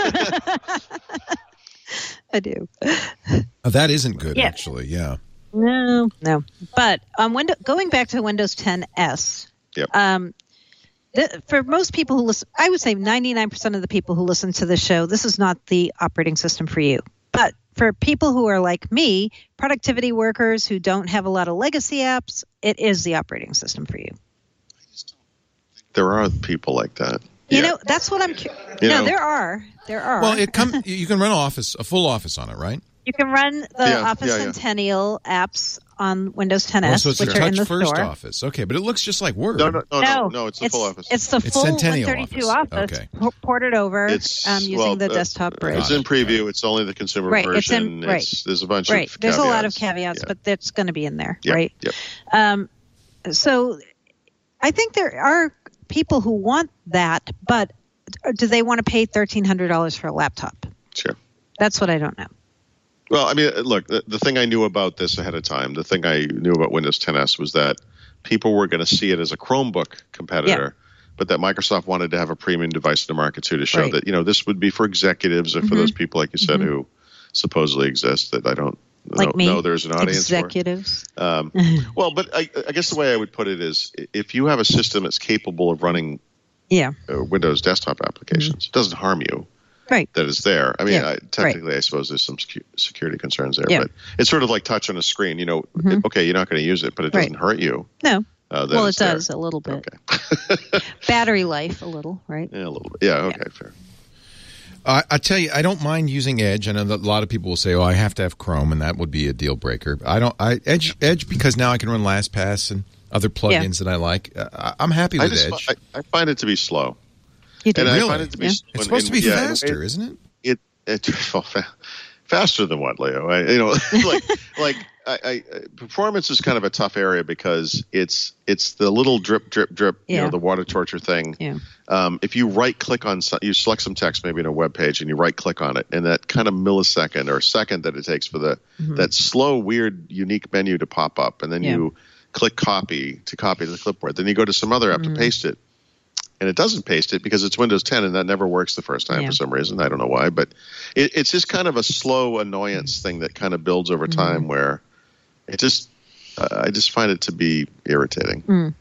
I do. Oh, that isn't good, Yeah. actually. Yeah. No, no. But um, window, going back to Windows ten S, Yep. um, the, for most people who listen, I would say ninety-nine percent of the people who listen to the show, this is not the operating system for you. But for people who are like me, productivity workers who don't have a lot of legacy apps, it is the operating system for you. there are people like that. You Yeah. know, that's what I'm. Cu- You no, know- there are. There are. Well, it come. You can run office a full office on it, right? you can run the Yeah, Office yeah, yeah. Centennial apps on Windows ten Oh, S, so it's a which are in the touch first store. office. Okay, but it looks just like Word. No, no, no, no, No, no. It's the full office. It's the It's full Centennial one thirty-two Office. Office, Okay. po- ported over It's um, using well, the uh, desktop bridge. It's in preview. It's only the consumer Right, it's version. in- right. It's, there's a bunch right. of There's a lot of caveats. caveats, Yeah. but that's going to be in there, Yep, right? Yep. Um, so I think there are people who want that, but do they want to pay thirteen hundred dollars for a laptop? Sure. That's what I don't know. Well, I mean, look, the, the thing I knew about this ahead of time, the thing I knew about Windows ten S was that people were going to see it as a Chromebook competitor, but that Microsoft wanted to have a premium device in the market too to show Right. that, you know, this would be for executives or for Mhm. those people, like you said, Mhm. who supposedly exist that I don't Like know, me, know there's an audience for. executives. Um, well, but I, I guess the way I would put it is if you have a system that's capable of running Yeah, uh, Windows desktop applications, it doesn't harm you right. that it's there. I mean, Yeah, I, technically, I suppose there's some secu- security concerns there, Yeah. but it's sort of like touch on a screen. You know, Mhm. okay, you're not going to use it, but it Right. doesn't hurt you. No, Uh, well, it does there. a little bit. Okay. Battery life, a little, right? Yeah, a little bit. Yeah, okay, yeah. fair. Uh, I tell you, I don't mind using Edge. I know that a lot of people will say, "Oh, I have to have Chrome," and that would be a deal breaker. I don't. I Edge Edge because now I can run LastPass and other plugins yeah. that I like. Uh, I'm happy with I just, Edge. I, I find it to be slow. You do? And really? I find it to be. Yeah. Slow it's supposed and, to be yeah, faster, it, isn't it? It, it well, fa- faster than what, Leo? I, you know, like like. I, I, performance is kind of a tough area because it's it's the little drip, drip, drip, yeah. you know, the water torture thing. Yeah. Um, if you right click on, some, you select some text maybe in a web page and you right click on it, and that kind of millisecond or second that it takes for the mm-hmm. that slow, weird, unique menu to pop up, and then yeah. you click copy to copy to the clipboard. Then you go to some other app mm-hmm. to paste it, and it doesn't paste it because it's Windows ten, and that never works the first time yeah. for some reason. I don't know why, but it, it's just kind of a slow annoyance mm-hmm. thing that kind of builds over time mm-hmm. where. It just, uh, I just find it to be irritating. Mm.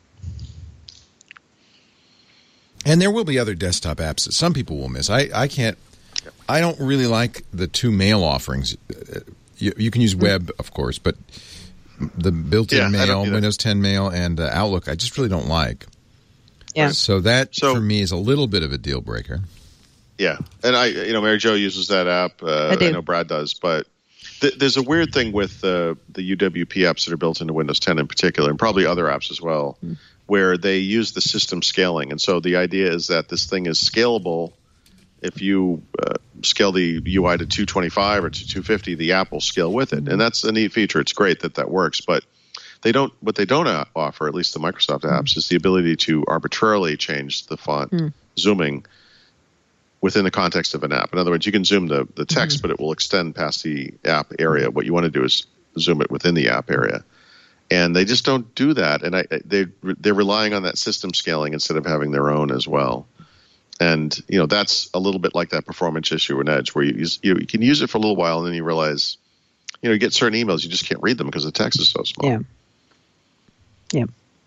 And there will be other desktop apps that some people will miss. I, I can't, I don't really like the two mail offerings. You, you can use web, of course, but the built-in yeah, mail, Windows ten mail, and uh, Outlook, I just really don't like. Yeah. So that, so, for me, is a little bit of a deal breaker. Yeah. And I, you know, Mary Jo uses that app. Uh, I, do. I know Brad does, but there's a weird thing with uh, the U W P apps that are built into Windows ten in particular, and probably other apps as well, mm. where they use the system scaling. And so the idea is that this thing is scalable. If you uh, scale the U I to two twenty-five or to two fifty, the app will scale with it. Mm. And that's a neat feature. It's great that that works. But they don't. What they don't offer, at least the Microsoft apps, mm. is the ability to arbitrarily change the font mm. zooming within the context of an app. In other words, you can zoom the, the text, mm-hmm. but it will extend past the app area. What you want to do is zoom it within the app area. And they just don't do that. And I, they, they're relying on that system scaling instead of having their own as well. And, you know, that's a little bit like that performance issue in Edge, where you, use, you, know, you can use it for a little while and then you realize, you know, you get certain emails, you just can't read them because the text is so small. Yeah. Yeah.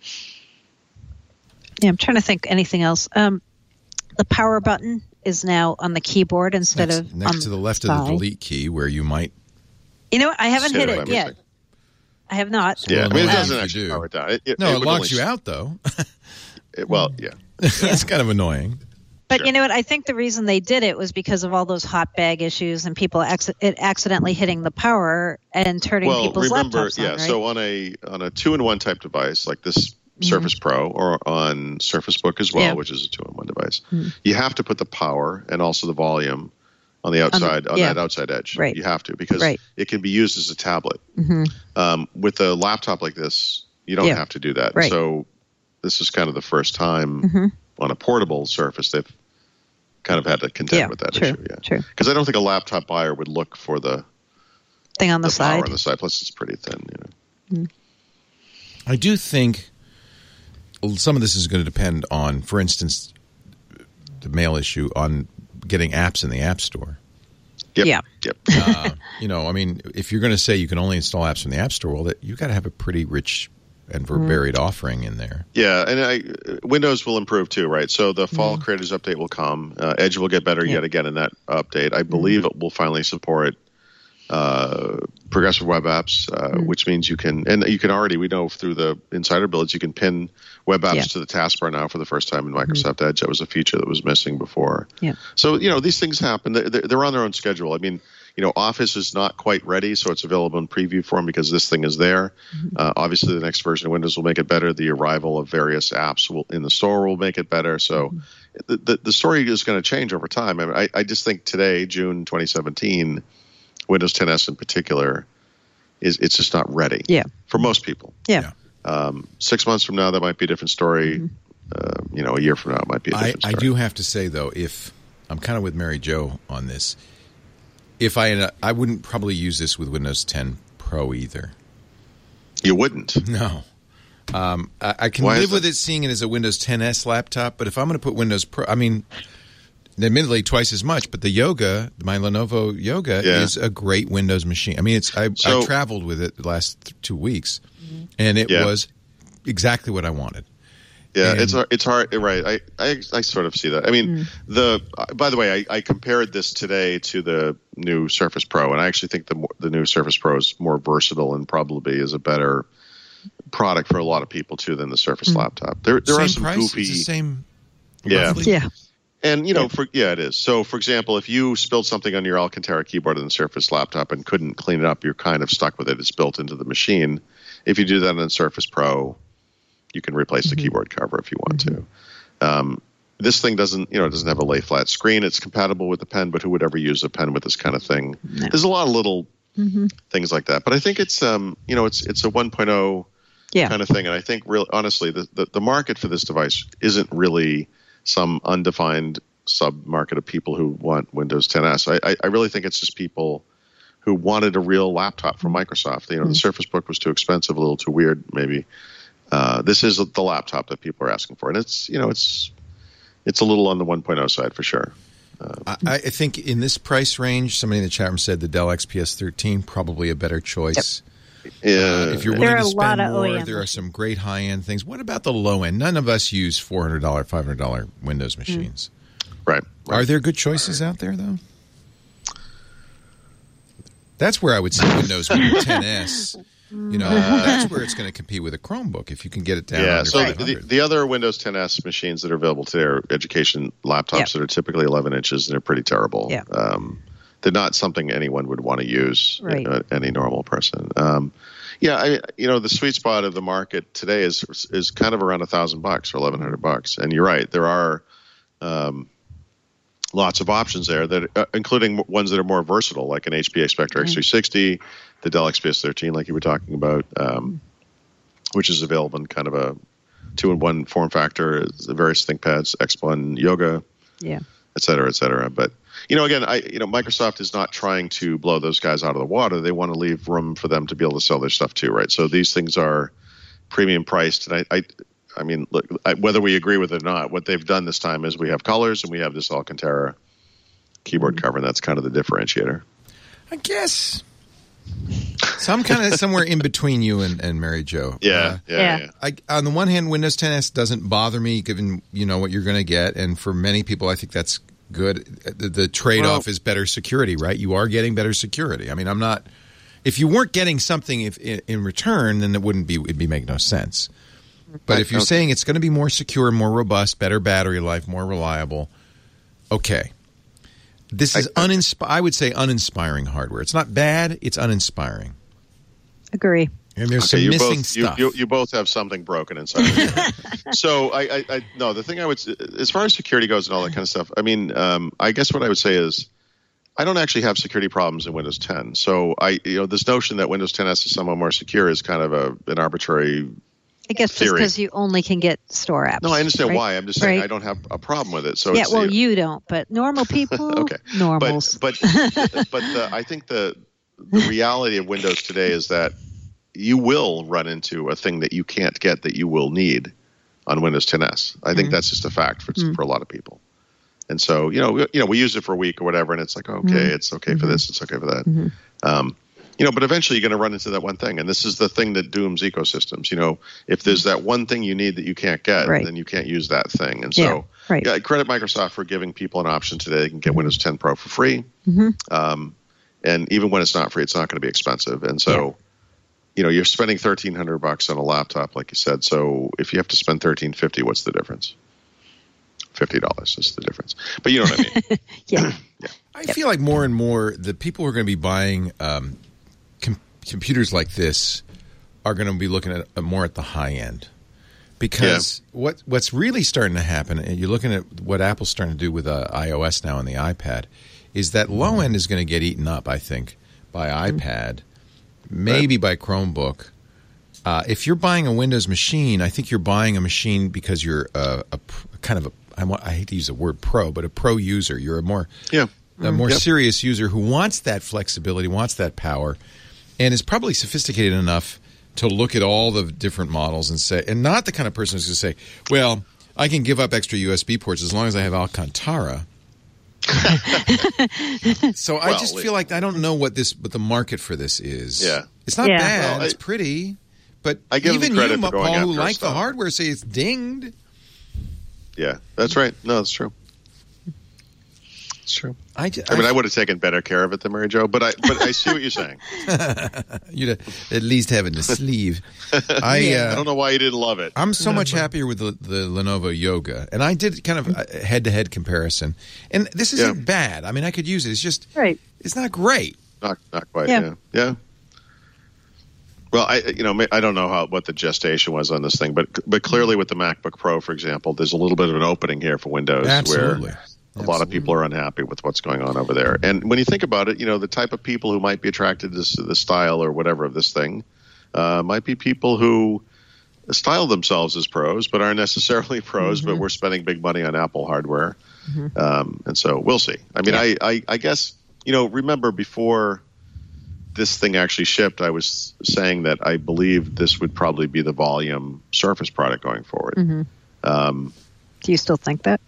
Yeah, I'm trying to think anything else. Um, the power button is now on the keyboard instead next, of next on to the left the of the delete key, where you might. You know what? I haven't hit it yet. I have not. Yeah, I mean, it doesn't um, actually power it down. It, it, no, it, it logs only, you out though. it, well, yeah, that's kind of annoying. But sure. you know what? I think the reason they did it was because of all those hot bag issues and people ac- it accidentally hitting the power and turning well, people's remember, laptops yeah, on. Right? So on a on a two-in-one type device like this. Surface mm-hmm. Pro or on Surface Book as well, yeah. which is a two-in-one device. Mm-hmm. You have to put the power and also the volume on the outside, on, the, on yeah. that outside edge. Right. You have to because right. it can be used as a tablet. Mm-hmm. Um, with a laptop like this, you don't yeah. have to do that. Right. So this is kind of the first time mm-hmm. on a portable Surface they've kind of had to contend yeah, with that true, issue. Yeah, true. Because I don't think a laptop buyer would look for the thing on the, the side. power on the side. Plus, it's pretty thin. You know. Mm-hmm. I do think. Some of this is going to depend on, for instance, the mail issue on getting apps in the App Store. Yep. Yeah. Yep. uh, you know, I mean, if you're going to say you can only install apps from the App Store, well, that you got to have a pretty rich and varied mm. offering in there. Yeah, and I, Windows will improve too, right? So the fall mm. Creators Update will come. Uh, Edge will get better yep. yet again in that update. I believe mm. it will finally support uh, progressive web apps, uh, mm. which means you can, and you can already, we know through the insider builds, you can pin web apps yeah. to the taskbar now for the first time in Microsoft mm-hmm. Edge. That was a feature that was missing before. Yeah. So, you know, these things happen. They're, they're on their own schedule. I mean, you know, Office is not quite ready, so it's available in preview form because this thing is there. Mm-hmm. Uh, obviously, the next version of Windows will make it better. The arrival of various apps will, in the store will make it better. So mm-hmm. the, the the story is going to change over time. I mean, I, I just think today, June twenty seventeen, Windows ten S in particular, is it's just not ready yeah. for most people. Yeah. yeah. Um, six months from now, that might be a different story. Mm-hmm. Uh, you know, a year from now, it might be a different I, story. I do have to say, though, if I'm kind of with Mary Jo on this, if I I wouldn't probably use this with Windows ten Pro either. You wouldn't? No. Um, I, I can Why live with it seeing it as a Windows ten S laptop, but if I'm going to put Windows Pro, I mean, admittedly twice as much, but the Yoga, my Lenovo Yoga, yeah. is a great Windows machine. I mean, it's I, so, I traveled with it the last th- two weeks, mm-hmm. and it yeah. was exactly what I wanted. Yeah, and, it's it's hard, right? I, I I sort of see that. I mean, mm. the by the way, I, I compared this today to the new Surface Pro, and I actually think the the new Surface Pro is more versatile and probably is a better product for a lot of people too than the Surface Mm. laptop. There there same are some price? goofy, It's the same. yeah, roughly? Yeah. and you know, for yeah, it is. So, for example, if you spilled something on your Alcantara keyboard in the Surface laptop and couldn't clean it up, you're kind of stuck with it. It's built into the machine. If you do that on the Surface Pro, you can replace the keyboard cover if you want to. Um, this thing doesn't, you know, it doesn't have a lay flat screen. It's compatible with the pen, but who would ever use a pen with this kind of thing? No. There's a lot of little Mm-hmm. things like that. But I think it's, um, you know, it's it's a one point oh Yeah. kind of thing. And I think, real honestly, the, the, the market for this device isn't really some undefined sub-market of people who want Windows ten S. I, I, I really think it's just people who wanted a real laptop from Microsoft. You know, Mm-hmm. the Surface Book was too expensive, a little too weird, maybe. Uh, this is the laptop that people are asking for. And it's, you know, it's it's a little on the one point oh side for sure. I, I think in this price range, somebody in the chat room said the Dell X P S thirteen probably a better choice. Yeah. Uh, if you're There willing are to a lot spend of more, O E M there are some great high-end things. What about the low end? None of us use four hundred dollars, five hundred dollars Windows machines. Right. right. Are there good choices out there, though? That's where I would say Windows ten S. You know, that's where it's going to compete with a Chromebook if you can get it down Yeah, under so five the, hundred. the other Windows ten S machines that are available today are education laptops Yep. that are typically eleven inches, and they're pretty terrible. Yeah. Um, they're not something anyone would want to use, Right. uh, any normal person. Um, yeah, I, you know, the sweet spot of the market today is is kind of around a thousand bucks or eleven hundred bucks. And you're right, there are um, lots of options there, that uh, including ones that are more versatile, like an H P Spectre X three sixty, the Dell X P S thirteen, like you were talking about, um, which is available in kind of a two-in-one form factor, the various ThinkPads, X one Yoga, Yeah. et cetera, et cetera. But, you know, again, I, you know, Microsoft is not trying to blow those guys out of the water. They want to leave room for them to be able to sell their stuff too, right? So these things are premium priced, and I, I, I mean, look, I, whether we agree with it or not, what they've done this time is we have colors and we have this Alcantara keyboard cover, and that's kind of the differentiator. I guess. So I'm kind of somewhere in between you and, and Mary Jo. Yeah, Uh, yeah, Yeah. yeah. I, on the one hand, Windows ten S doesn't bother me, given you know what you're going to get, and for many people, I think that's good. The, the trade-off Well- is better security, right? You are getting better security. I mean, I'm not. If you weren't getting something if, in, in return, then it wouldn't be. It'd be make no sense. But if you're Okay. saying it's going to be more secure, more robust, better battery life, more reliable, okay. This is I- uninsp- I would say uninspiring hardware. It's not bad. It's uninspiring. Agree. And there's Okay, some you missing both, you, stuff. you, you both have something broken inside of you. So I, I, I, no, the thing I would, as far as security goes and all that kind of stuff, I mean, um, I guess what I would say is, I don't actually have security problems in Windows ten. So I, you know, this notion that Windows ten S is somewhat more secure is kind of a, an arbitrary. I guess just Theory. because you only can get store apps. No, I understand right? why. I'm just saying Right. I don't have a problem with it. So Yeah, it's, well, you you don't, but normal people, Okay. normals. But but but the, I think the the reality of Windows today is that you will run into a thing that you can't get that you will need on Windows ten S. I think Mhm. that's just a fact for Mm. for a lot of people. And so you know we, you know we use it for a week or whatever, and it's like okay, Mhm. it's okay for this, it's okay for that. Mhm. Um, you know, but eventually you're going to run into that one thing, and this is the thing that dooms ecosystems. You know, if there's that one thing you need that you can't get, Right. then you can't use that thing. And Yeah, so, right. yeah, I credit Microsoft for giving people an option today. They can get Windows ten Pro for free. Mhm. Um, and even when it's not free, it's not going to be expensive. And so, you know, you're spending thirteen hundred bucks on a laptop, like you said. So if you have to spend thirteen fifty, what's the difference? Fifty dollars is the difference. But you know what I mean. Yeah. I feel like more and more the people who are going to be buying um, com- computers like this are going to be looking at uh, more at the high end, because what what's really starting to happen, and you're looking at what Apple's starting to do with uh, iOS now on the iPad, is that low end is going to get eaten up. I think by iPad, maybe by Chromebook. Uh, if you're buying a Windows machine, I think you're buying a machine because you're a, a pr- kind of a I, want, I hate to use the word pro, but a pro user. You're a more Yeah. a more Yep. serious user who wants that flexibility, wants that power, and is probably sophisticated enough to look at all the different models and say, and not the kind of person who's going to say, well, I can give up extra U S B ports as long as I have Alcantara. So I Well, just we- feel like I don't know what this, what the market for this is. Yeah. It's not Yeah. bad. Well, it's I- pretty. But I give them even credit you, for going Paul, who after like the stuff. hardware, say it's dinged. Yeah, that's right. No, that's true. It's true. I, ju- I mean, I would have taken better care of it than Mary Jo, but I but I see what you're saying. You'd at least have it in the sleeve. I uh, I don't know why you didn't love it. I'm so much happier with the, the Lenovo Yoga, and I did kind of a head-to-head comparison. And this isn't Yeah. bad. I mean, I could use it. It's just Right. it's not great. Not not quite. Yeah. Yeah. yeah. Well, I you know I don't know how what the gestation was on this thing, but but clearly with the MacBook Pro, for example, there's a little bit of an opening here for Windows Absolutely. where a lot of people are unhappy with what's going on over there. And when you think about it, you know, the type of people who might be attracted to this, the style or whatever of this thing uh, might be people who style themselves as pros, but aren't necessarily pros, Mm-hmm. but we're spending big money on Apple hardware. Mm-hmm. Um, and so we'll see. I mean, yeah. I, I, I guess, you know, remember before this thing actually shipped, I was saying that I believe this would probably be the volume Surface product going forward. Mm-hmm. Um, Do you still think that?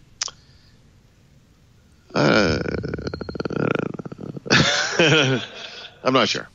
Uh, I'm not sure.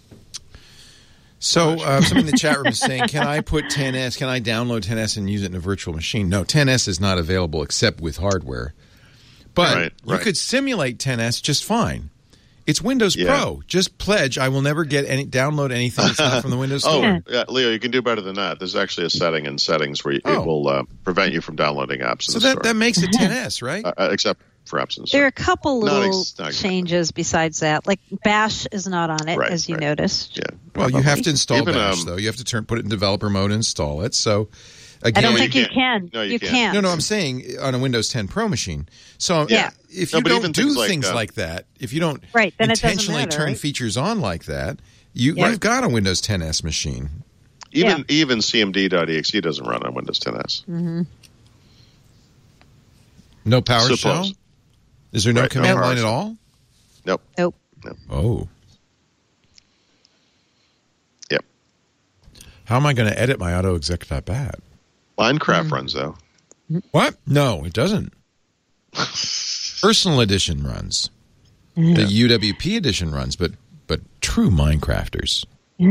So uh, somebody in the chat room is saying, can I put ten S, can I download ten S and use it in a virtual machine? No, ten S is not available except with hardware. But Right, you right. could simulate ten S just fine. It's Windows Yeah. Pro. Just pledge I will never get any download anything that's not from the Windows Oh, Store. yeah, Leo, you can do better than that. There's actually a setting in settings where you, Oh. it will uh, prevent you from downloading apps in So the that, store. that makes it ten S, right? uh, uh, except for apps in the There are store. a couple Not little ex- not- changes besides that. Like Bash is not on it, Right, as you right. noticed. Yeah. Well, you have to install Even, Bash, um, though. You have to turn put it in developer mode and install it. So, I again, don't you think you can't. can. No, you you can't. can't. No, no, I'm saying on a Windows ten Pro machine. So Yeah. if No, you but don't even do things things, like, like, uh, that, if you don't Right, then it doesn't intentionally matter, turn right? features on like that, you, Yeah. you've got a Windows ten S machine. Even Yeah. even C M D dot E X E doesn't run on Windows ten S. Mm-hmm. No PowerShell? Suppose. Is there no Right, no command line PowerShell. at all? Nope. Nope. Oh. Yep. How am I going to edit my autoexec.bat? Minecraft Mm. runs though. What? No, it doesn't. Personal Edition runs. The U W P edition runs, but but true Minecrafters.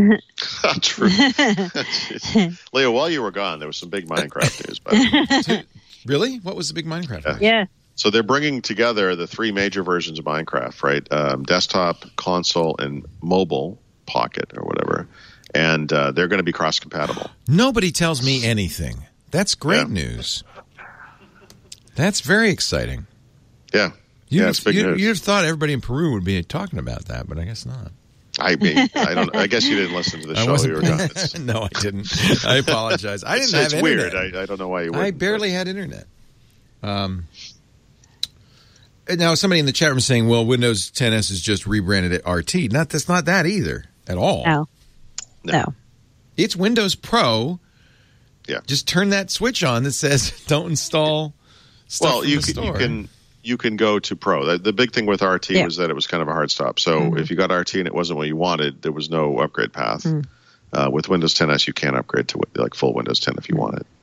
True. Leo, while you were gone, there was some big Minecraft news. But Really? What was the big Minecraft? Yeah. Yeah. so they're bringing together the three major versions of Minecraft, right? Um, desktop, console, and mobile Pocket or whatever. And uh, they're going to be cross-compatible. Nobody tells me anything. That's great Yeah. news. That's very exciting. Yeah. You'd, yeah, it's big you'd, news. you'd have thought everybody in Peru would be talking about that, but I guess not. I mean, I don't. I guess you didn't listen to the I show. wasn't. You were gone. It's, No, I didn't. I apologize. I didn't it's, have it's internet. weird. I, I don't know why you I wouldn't. barely had internet. Um, and now somebody in the chat room is saying, "Well, Windows ten S is just rebranded at R T." Not that's not that either at all. No. No. No. It's Windows Pro. Yeah. Just turn that switch on that says "Don't install stuff Well, from you the can, you store." can you can go to Pro. The, the big thing with R T Yeah. was that it was kind of a hard stop. So Mm-hmm. if you got R T and it wasn't what you wanted, there was no upgrade path. Mm. Uh, with Windows ten S, you can upgrade to like full Windows ten if you want it.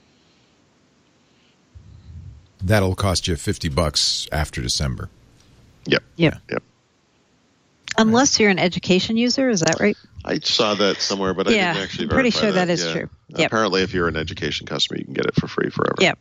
That'll cost you fifty bucks after December. Yep. Yep. Yep. Unless you're an education user, is that right? I saw that somewhere, but I Yeah, didn't actually I'm pretty verify sure that that is Yeah. true. Yep. Apparently, if you're an education customer, you can get it for free forever. Yep.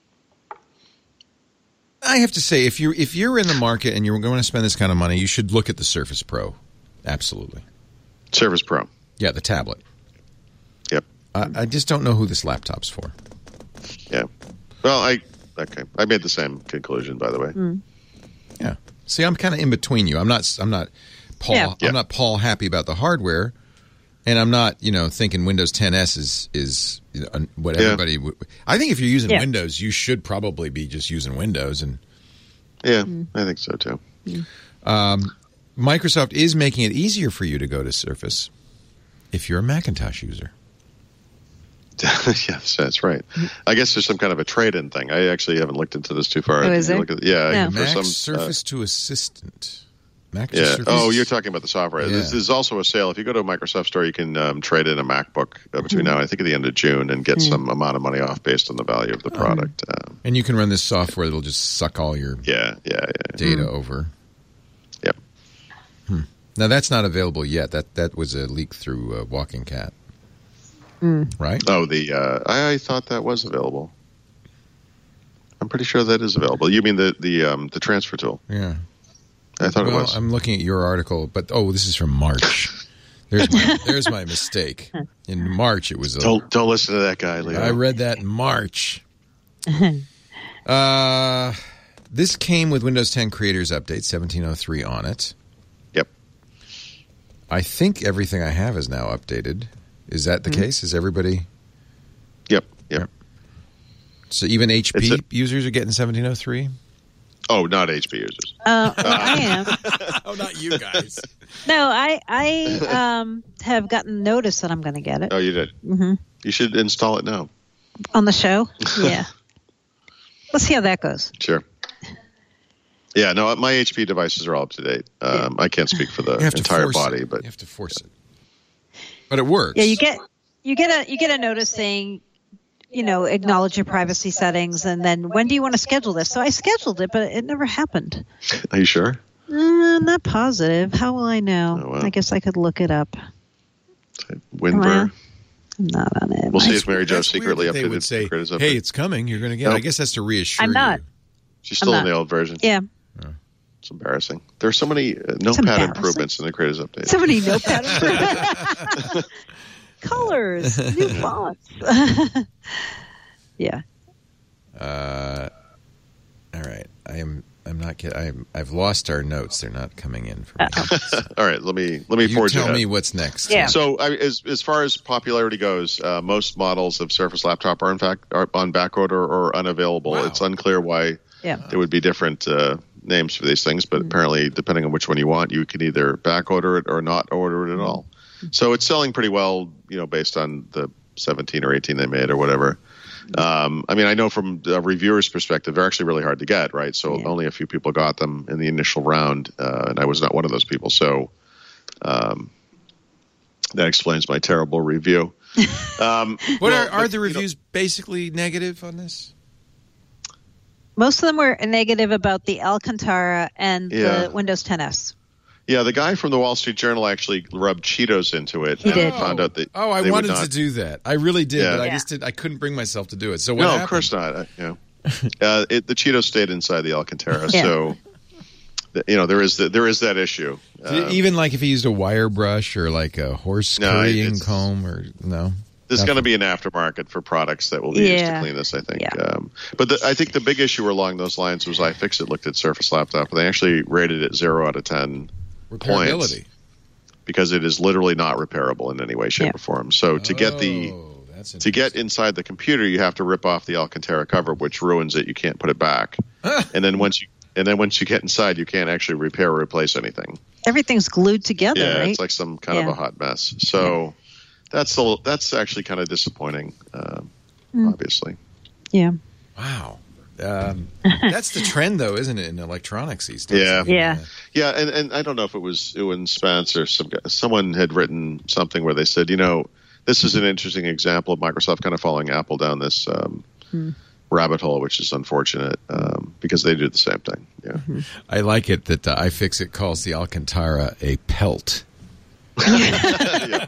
I have to say, if you're if you're in the market and you're going to spend this kind of money, you should look at the Surface Pro. Absolutely. Surface Pro. Yeah, the tablet. Yep. I, I just don't know who this laptop's for. Yeah. Well, I okay. I made the same conclusion, by the way. Mm. Yeah. See, I'm kind of in between you. I'm not. I'm not Paul. Yeah. Yeah. I'm not Paul happy about the hardware, and I'm not. You know, thinking Windows ten S is is you know, what Yeah. everybody. W- I think if you're using Yeah. Windows, you should probably be just using Windows. And Yeah, Mm. I think so too. um, Microsoft is making it easier for you to go to Surface if you're a Macintosh user. Yes, that's right. I guess there's some kind of a trade-in thing. I actually haven't looked into this too far. Oh, is You there? look at- yeah, No. for Mac some uh, Surface to Assistant. Mac to yeah. Surface. Oh, you're talking about the software. Yeah. There's, there's also a sale. If you go to a Microsoft store, you can um, trade in a MacBook uh, Mm-hmm. between now and I think at the end of June and get some amount of money off based on the value of the product. Um, And you can run this software that'll just suck all your yeah, yeah, yeah. data over. Yep. Now that's not available yet. That that was a leak through uh, Walking Cat, right? Oh, the uh, I, I thought that was available. I'm pretty sure that is available. You mean the the um, the transfer tool? Yeah. I thought well, it was. I'm looking at your article, but oh, this is from March. There's my, there's my mistake. In March, it was. A, don't don't listen to that guy, Leo. I read that in March. uh, this came with Windows ten Creators Update seventeen oh three on it. Yep. I think everything I have is now updated. Is that the mm-hmm. case? Is everybody? Yep. Yep. So even H P a- users are getting seventeen oh three? Oh, not H P users. Uh, well, I am. Oh, not you guys. No, I I um, have gotten notice that I'm going to get it. Oh, you did? Mm-hmm. You should install it now. On the show? Yeah. Let's see how that goes. Sure. Yeah, no, my H P devices are all up to date. Um, I can't speak for the entire body, it. but you have to force it. But it works. Yeah, you get you get a you get a notice saying, you know, acknowledge your privacy settings, and then when do you want to schedule this? So I scheduled it, but it never happened. Are you sure? Uh, not positive. How will I know? Oh, well. I guess I could look it up. Winver. Well, I'm not on it. We'll see I, if Mary Jo That's secretly weird that they updated. would say, update. "Hey, it's coming. You're going to get." Nope. it. I guess that's to reassure I'm not. you. She's still I'm in the not. old version. Yeah. It's embarrassing. There are so many uh, notepad improvements in the Creators Update. So many notepad improvements. Colors, new fonts. Yeah. Uh, all right. I am. I'm not kidding. I'm, I've lost our notes. They're not coming in for me. All right. Let me let me You forge tell ahead. me what's next. Yeah. So, I, as as far as popularity goes, uh, most models of Surface Laptop are in fact are on back order or unavailable. Wow. It's unclear why Yeah. there would be different uh, names for these things, but mm-hmm. apparently, depending on which one you want, you can either back order it or not order it at all. Mm-hmm. So it's selling pretty well, you know, based on the seventeen or eighteen they made or whatever. Um, I mean, I know from a reviewer's perspective, they're actually really hard to get, right? So yeah. only a few people got them in the initial round, uh, and I was not one of those people. So um, that explains my terrible review. Um, what well, are, are but, the reviews you know, basically negative on this? Most of them were negative about the Alcantara and Yeah. the Windows ten S. Yeah, the guy from the Wall Street Journal actually rubbed Cheetos into it He and did. found out that Oh, I they wanted would not, to do that. I really did, Yeah. but I Yeah. just did. I couldn't bring myself to do it. So what No, happened? of course not. Uh, yeah. uh, it, the Cheetos stayed inside the Alcantara, Yeah. so th- you know there is the, there is that issue. Did- Um, Even like if he used a wire brush or like a horse No, currying it's- comb or no. There's Nothing. going to be an aftermarket for products that will be used to Yeah. clean this, I think. Yeah. Um, but the, I think the big issue along those lines was iFixit looked at Surface Laptop, and they actually rated it zero out of ten Repairability. points because it is literally not repairable in any way, shape, Yeah. or form. So to get the Oh, that's to get inside the computer, you have to rip off the Alcantara cover, which ruins it. You can't put it back, and then once you and then once you get inside, you can't actually repair or replace anything. Everything's glued together, Yeah, right? it's like some kind of Yeah. a hot mess. So that's a, that's actually kind of disappointing, um, Mm. obviously. Yeah. Wow. Um, that's the trend, though, isn't it, in electronics these days? Yeah. I mean, Yeah. uh, Yeah, and, and I don't know if it was it was Spence or some guy, someone had written something where they said, you know, this is an interesting example of Microsoft kind of following Apple down this um, Hmm. rabbit hole, which is unfortunate um, because they do the same thing. Yeah. Mm-hmm. I like it that uh, iFixit calls the Alcantara a pelt. yeah.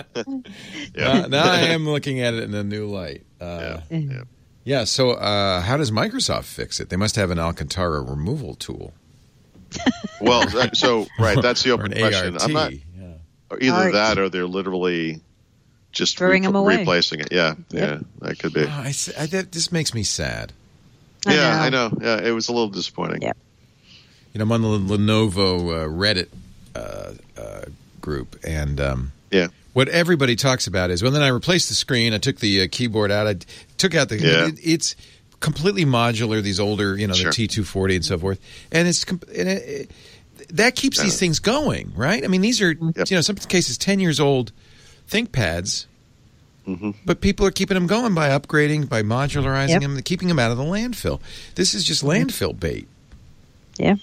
Uh, now I am looking at it in a new light. Uh, Yeah. Yeah. yeah, so uh, how does Microsoft fix it? They must have an Alcantara removal tool. Well, that- so right, that's the Or open an question. A R T. I'm not yeah. or either Art. that or they're literally just Throwing them away. replacing it. Yeah, Yep. yeah, that could be. Oh, I, s- I- that, this makes me sad. I yeah, know. I know. Yeah, it was a little disappointing. Yep. You know, I'm on the Lenovo uh, Reddit uh, uh, group, and um, Yeah. what everybody talks about is, well, then I replaced the screen, I took the uh, keyboard out, I d- took out the. Yeah. It, it's completely modular. These older, you know, Sure. the T two forty and so forth, and it's com- and it, it, that keeps these Yeah. things going, right? I mean, these are Yep. you know, some cases ten years old ThinkPads. hmm But people are keeping them going by upgrading, by modularizing Yep. them, keeping them out of the landfill. This is just landfill bait. Yeah.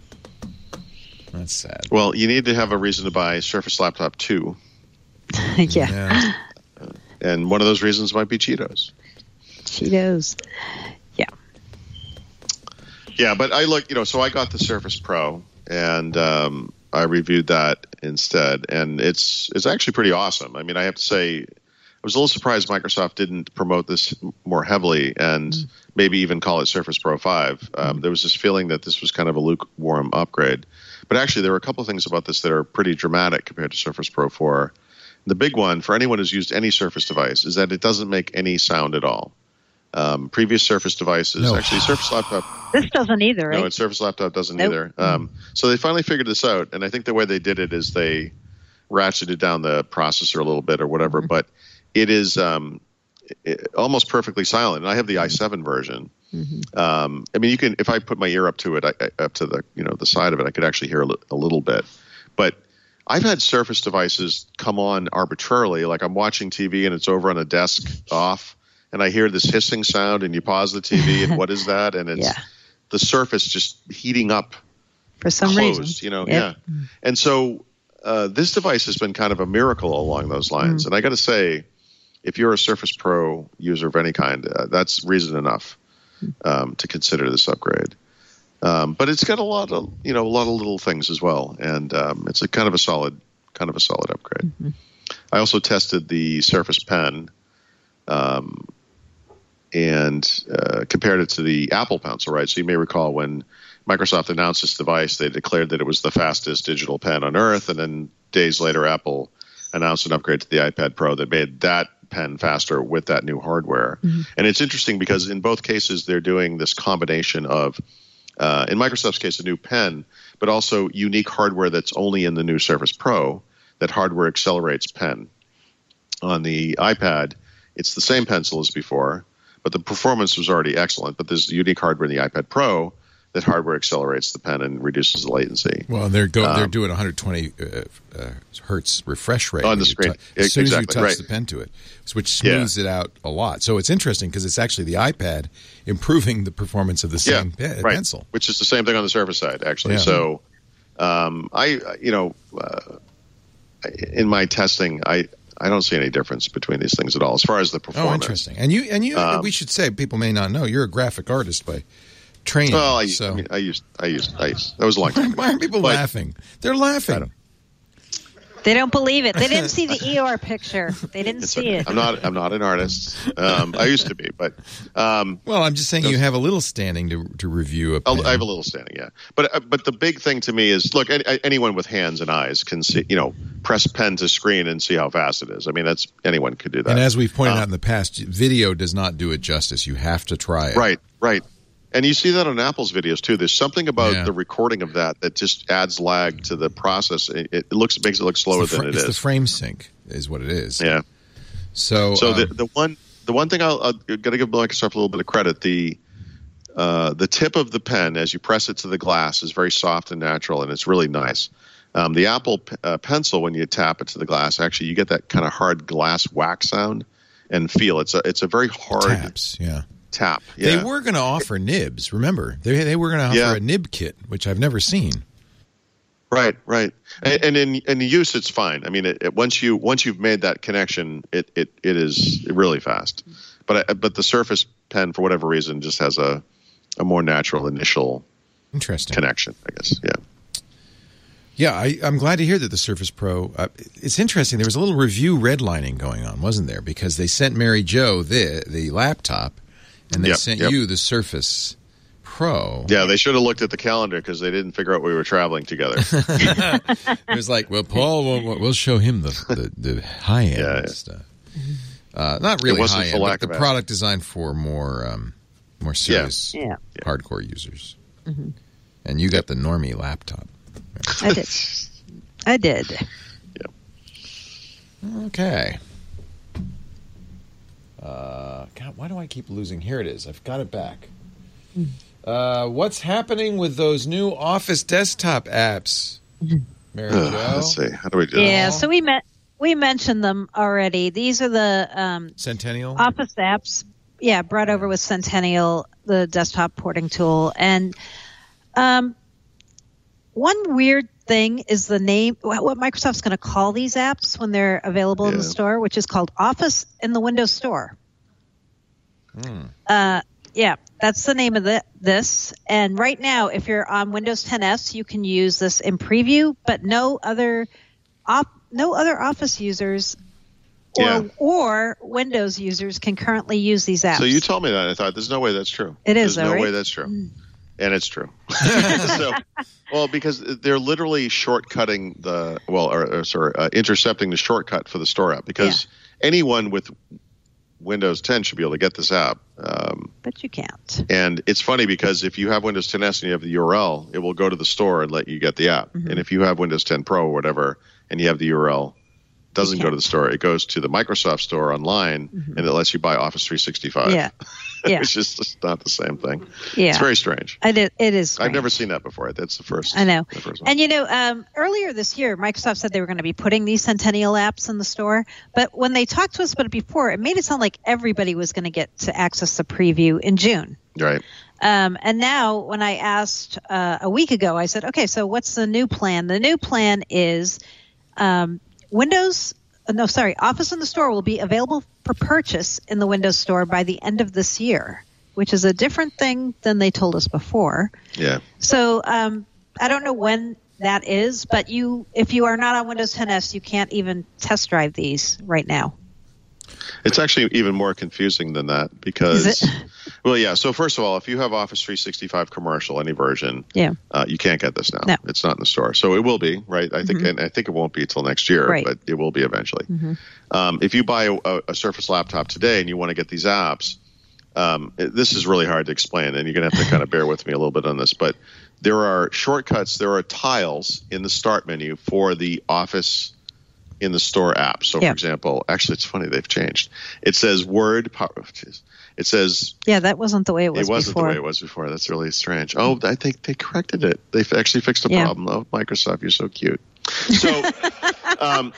That's sad. Well, you need to have a reason to buy Surface Laptop two, Yeah. Yeah. and one of those reasons might be Cheetos. Cheetos. Yeah. Yeah, but I look, you know, so I got the Surface Pro, and um, I reviewed that instead, and it's it's actually pretty awesome. I mean, I have to say, I was a little surprised Microsoft didn't promote this more heavily and maybe even call it Surface Pro five. Um, there was this feeling that this was kind of a lukewarm upgrade. But actually, there were a couple of things about this that are pretty dramatic compared to Surface Pro four. The big one, for anyone who's used any Surface device, is that it doesn't make any sound at all. Um, previous Surface devices, No. actually Surface Laptop, This doesn't either, right? no, and Surface Laptop doesn't Nope. either. Um, so they finally figured this out, and I think the way they did it is they ratcheted down the processor a little bit or whatever, Mm-hmm. but it is um, it, almost perfectly silent. And I have the i seven version. Mm-hmm. Um, I mean, you can if I put my ear up to it, I, I, up to the you know the side of it, I could actually hear a, li- a little bit. But I've had Surface devices come on arbitrarily, like I'm watching T V and it's over on a desk off, and I hear this hissing sound, and you pause the T V, and what is that? And it's Yeah. the Surface just heating up, For some closed, reason. you know, Yep. yeah. And so uh, this device has been kind of a miracle along those lines. Mm. And I got to say, if you're a Surface Pro user of any kind, uh, that's reason enough um, to consider this upgrade. Um, but it's got a lot of, you know, a lot of little things as well, and um, it's a kind of a solid, kind of a solid upgrade. Mm-hmm. I also tested the Surface Pen, um, and uh, compared it to the Apple Pencil. Right, so you may recall when Microsoft announced this device, they declared that it was the fastest digital pen on Earth, and then days later, Apple announced an upgrade to the iPad Pro that made that pen faster with that new hardware. Mm-hmm. And it's interesting because in both cases, they're doing this combination of Uh, in Microsoft's case, a new pen, but also unique hardware that's only in the new Surface Pro. That hardware accelerates pen. On the iPad, it's the same pencil as before, but the performance was already excellent. But there's unique hardware in the iPad Pro that hardware accelerates the pen and reduces the latency. Well, they're go, they're Um, doing one hundred twenty uh, uh, hertz refresh rate On when the you screen. tou- as soon as you Exactly, touch right. the pen to it, which smooths it out a lot. So it's interesting because it's actually the iPad improving the performance of the same yeah, pe- right. pencil. Which is the same thing on the Surface side, actually. Yeah. So, um, I, you know, uh, in my testing, I, I don't see any difference between these things at all as far as the performance. Oh, interesting. And you and you, Um, we should say people may not know you're a graphic artist by training. Well, I, so I mean, I used, I used, I used. That was a long time ago. why are people But- laughing? They're laughing. They don't believe it. They didn't see the Eeyore picture. They didn't It's see okay. it. I'm not. I'm not an artist. Um, I used to be, but um, Well, I'm just saying you have a little standing to to review a pen. I have a little standing. Yeah, but uh, but the big thing to me is, look, any, anyone with hands and eyes can see. You know, press pen to screen and see how fast it is. I mean, that's anyone could do that. And as we've pointed Um, out in the past, video does not do it justice. You have to try it. Right, right. And you see that on Apple's videos too. There's something about Yeah. the recording of that that just adds lag to the process. It, it looks makes it look slower It's the, fr- than it it's the is. frame sync is what it is. Yeah. So, So um, the the one the one thing I'll, I'll got to give Microsoft a little bit of credit. The uh, the tip of the pen as you press it to the glass is very soft and natural, and it's really nice. Um, the Apple p- uh, Pencil, when you tap it to the glass, actually you get that kind of hard glass wax sound and feel. It's a it's a very hard taps, yeah. tap. Yeah. They were going to offer nibs. Remember, they they were going to offer Yeah. a nib kit, which I've never seen. Right, right, and, and in in use, it's fine. I mean, it, it, once you once you've made that connection, it it, it is really fast. But I, but the Surface Pen, for whatever reason, just has a a more natural initial Interesting. connection, I guess. Yeah. Yeah, I, I'm glad to hear that the Surface Pro. Uh, it's interesting. There was a little review redlining going on, wasn't there? Because they sent Mary Jo the the laptop, and they Yep, sent yep. you the Surface Pro. Yeah, they should have looked at the calendar because they didn't figure out we were traveling together. It was like, well, Paul, we'll, we'll show him the the, the high end Yeah, yeah. stuff. Uh, not really It wasn't high for end, lack but the of product designed for more um, more serious, Yeah. hardcore users. And you got the normie laptop. I did. I did. Okay. Uh, God, why do I keep losing? Here it is. I've got it back. Uh, what's happening with those new Office desktop apps, Mary Uh, Jo? let's see. How do we do Yeah, this? so we met. We mentioned them already. These are the um, Centennial? Office apps. Yeah, brought over with Centennial, the desktop porting tool, and um, one weird thing is the name. What Microsoft's going to call these apps when they're available in the Yeah. store, which is called Office in the Windows Store. Hmm. Uh, yeah, that's the name of the, this. And right now, if you're on Windows ten S, you can use this in preview, but no other op, no other Office users or Yeah. or Windows users can currently use these apps. So you told me that, and I thought, there's no way that's true. It is, There's no though, way right? that's true. And it's true. so, well, because they're literally shortcutting the, well, or, or sorry, uh, intercepting the shortcut for the store app. Because anyone with Windows ten should be able to get this app. Um, but you can't. and it's funny because if you have Windows ten S and you have the U R L, it will go to the store and let you get the app. Mm-hmm. And if you have Windows ten Pro or whatever and you have the U R L, it doesn't You go to can't. the store. It goes to the Microsoft store online, Mm-hmm. and it lets you buy Office three sixty-five. Yeah. Yeah. It's just it's not the same thing. Yeah. It's very strange. I did, it is. I've strange. never seen that before. That's the first. I know. The first one. And you know, um, earlier this year, Microsoft said they were going to be putting these Centennial apps in the store. But when they talked to us about it before, it made it sound like everybody was going to get to access the preview in June. Right. Um, and now, when I asked uh, a week ago, I said, "Okay, so what's the new plan?" The new plan is um, Windows. Uh, no, sorry, Office in the Store will be available for purchase in the Windows Store by the end of this year, which is a different thing than they told us before. Yeah. So um, I don't know when that is, but you, if you are not on Windows ten S, you can't even test drive these right now. It's actually even more confusing than that because, Is it? well, yeah. So first of all, if you have Office three sixty-five commercial, any version, Yeah. uh, you can't get this now. No. It's not in the store. So it will be, right? I think, and I think it won't be until next year, Right. but it will be eventually. Um, if you buy a, a, a Surface laptop today and you want to get these apps, um, it- this is really hard to explain, and you're going to have to kind of bear with me a little bit on this. But there are shortcuts, there are tiles in the Start menu for the Office in the Store app. So, Yeah. for example, actually, it's funny, they've changed. It says Word, power, geez. it says Yeah, that wasn't the way it was it wasn't before. the way it was before. That's really strange. Oh, I think they corrected it. They've actually fixed the Yeah. problem. Oh, Microsoft, you're so cute. So um,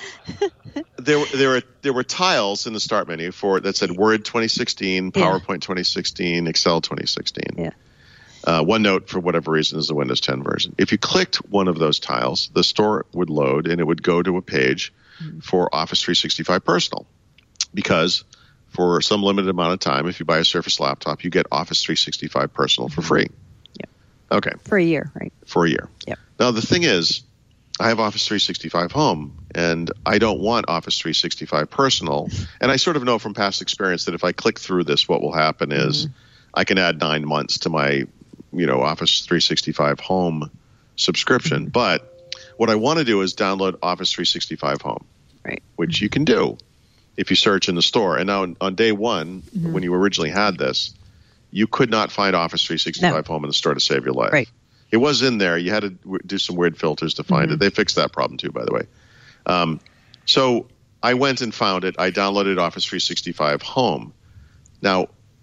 there, there were there were tiles in the Start menu for that said Word twenty sixteen, Yeah. PowerPoint twenty sixteen, Excel twenty sixteen. Yeah. Uh, OneNote, for whatever reason, is the Windows ten version. If you clicked one of those tiles, the store would load and it would go to a page for Office three sixty-five Personal. Because for some limited amount of time, if you buy a Surface laptop, you get Office three sixty-five Personal for free. Yeah. Okay, For a year, right? for a year. Yep. Now, the thing is, I have Office three sixty-five Home, and I don't want Office three sixty-five Personal. And I sort of know from past experience that if I click through this, what will happen is I can add nine months to my, you know, Office three sixty-five Home subscription. But what I want to do is download Office three sixty-five Home, Right. which you can do if you search in the store. And now on day one, Mm-hmm. when you originally had this, you could not find Office three sixty-five Home in the store to save your life. Right. It was in there. You had to w- do some weird filters to find Mm-hmm. it. They fixed that problem too, by the way. Um, so I went and found it. I downloaded Office three sixty-five Home. Now,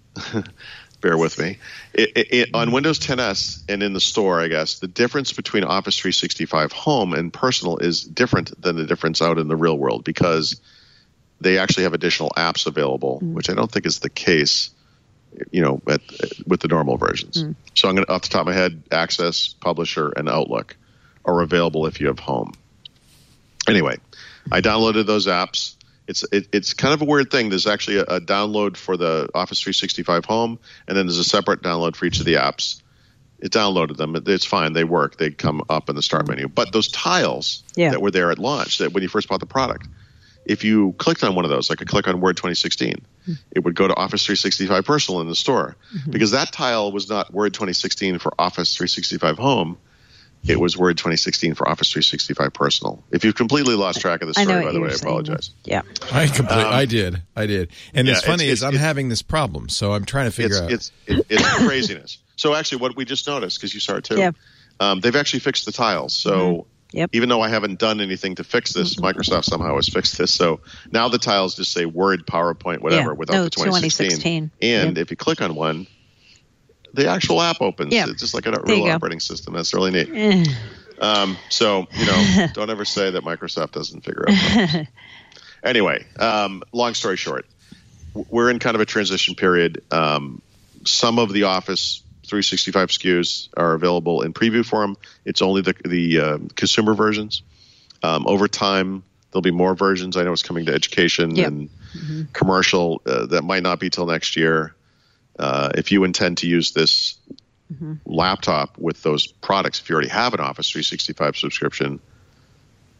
bear with me. It, it, it, on Windows ten S and in the store, I guess, the difference between Office three sixty-five Home and Personal is different than the difference out in the real world because they actually have additional apps available, which I don't think is the case, you know, at, with the normal versions. So I'm going to, off the top of my head, Access, Publisher, and Outlook are available if you have Home. Anyway, I downloaded those apps. It's it, it's kind of a weird thing. There's actually a, a download for the Office three sixty-five Home, and then there's a separate download for each of the apps. It downloaded them. It, it's fine. They work. They come up in the Start menu. But those tiles Yeah. that were there at launch, that when you first bought the product, if you clicked on one of those, like I click on Word twenty sixteen, it would go to Office three sixty-five Personal in the store. Because that tile was not Word twenty sixteen for Office three sixty-five Home. It was Word twenty sixteen for Office three sixty-five Personal. If you've completely lost track of the I know story, what by the you're way, I saying. apologize. Yeah. I complete, I did. I did. And yeah, it's funny it's- is I'm it's- having this problem, so I'm trying to figure It's out. it's it, it's craziness. So actually, what we just noticed, because you saw it too, Yeah. um, they've actually fixed the tiles. So Yep. even though I haven't done anything to fix this, Microsoft somehow has fixed this. So now the tiles just say Word, PowerPoint, whatever, Yeah. without No, the twenty sixteen. twenty sixteen. And Yep. if you click on one, the actual app opens. Yeah. It's just like a There you real go. operating system. That's really neat. Eh. Um, so, you know, don't ever say that Microsoft doesn't figure out problems. Anyway, um, long story short, w- we're in kind of a transition period. Um, some of the Office three sixty-five S K Us are available in preview form. It's only the, the uh, consumer versions. Um, over time, there'll be more versions. I know it's coming to education Yep. and commercial. Uh, that might not be till next year. Uh, if you intend to use this laptop with those products, if you already have an Office three sixty-five subscription,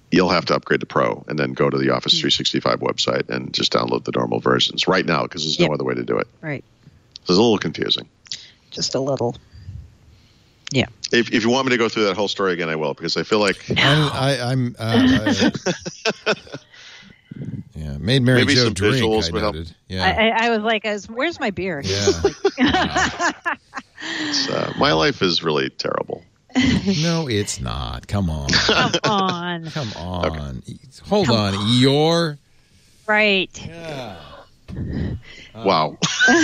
you'll have to upgrade to Pro and then go to the Office three sixty-five website and just download the normal versions right now because there's Yep. no other way to do it. Right. So it's a little confusing. Just a little. Yeah. If, if you want me to go through that whole story again, I will, because I feel like I'm, I, I'm uh, I, yeah, made Mary Maybe Jo some drink. visuals I would help. noted. I, Yeah, I, I was like, I was, where's my beer? yeah. it's, uh, my life is really terrible. No, it's not. Come on, Come on. come on. Hold on. Your Right. yeah. Wow.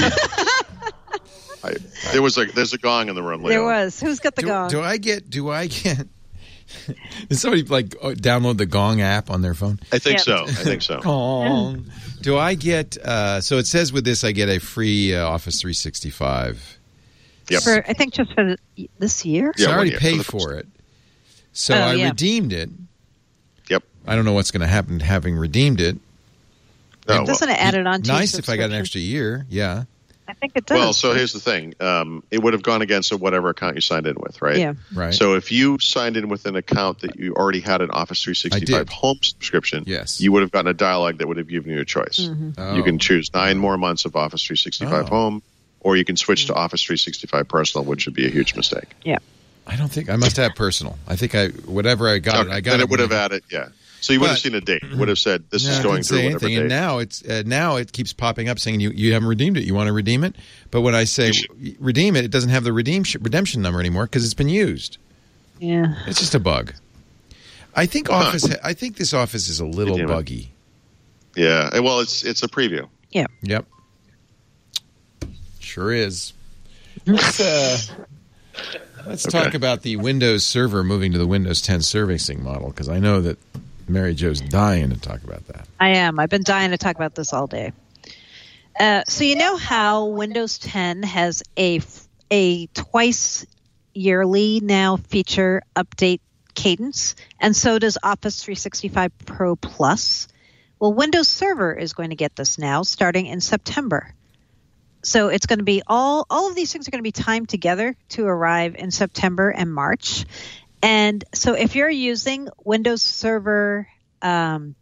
I, there was a there's a gong in the room. Leo. There was. Who's got the Do, gong? do I get? Do I get? Did somebody like uh, download the Gong app on their phone? I think Yep. so. I think so. Gong. Do I get? Uh, so it says with this, I get a free uh, Office three sixty-five. Yep. For, I think just for the, this year? So Yeah, I one already year, paid for the for it. So Oh, I yeah. redeemed it. Yep. I don't know what's going to happen having redeemed it. Oh, well. Doesn't it add it on to your Nice if I got an subscription? extra year. Yeah. I think it does. Well, so here's the thing. Um, it would have gone against whatever account you signed in with, right? Yeah. Right. So if you signed in with an account that you already had an Office three sixty-five did. home subscription, Yes. you would have gotten a dialogue that would have given you a choice. Mm-hmm. Oh. You can choose nine more months of Office three sixty-five Oh. home, or you can switch to Office three sixty-five personal, which would be a huge mistake. Yeah. I don't think I must have personal. I think I whatever I got, Okay, I got then it it would have when I- added, yeah. So you would have But- seen a date. It would have said, this No, is it going didn't through say whatever anything. date. And now it's uh, now it keeps popping up saying you you haven't redeemed it. You want to redeem it, but when I say You should- redeem it, it doesn't have the redeem redemption number anymore because it's been used. Yeah. It's just a bug. I think Office. I think this Office is a little Redeem it. buggy. Yeah. And, well, it's it's a preview. Yeah. Yep. Sure is. Let's, uh, let's Okay. talk about the Windows Server moving to the Windows ten servicing model because I know that Mary Jo's dying to talk about that. I am. I've been dying to talk about this all day. Uh, so you know how Windows ten has a a twice yearly now feature update cadence, and so does Office three sixty-five Pro Plus. Well, Windows Server is going to get this now, starting in September. So it's going to be all all of these things are going to be timed together to arrive in September and March. And so if you're using Windows Server, um,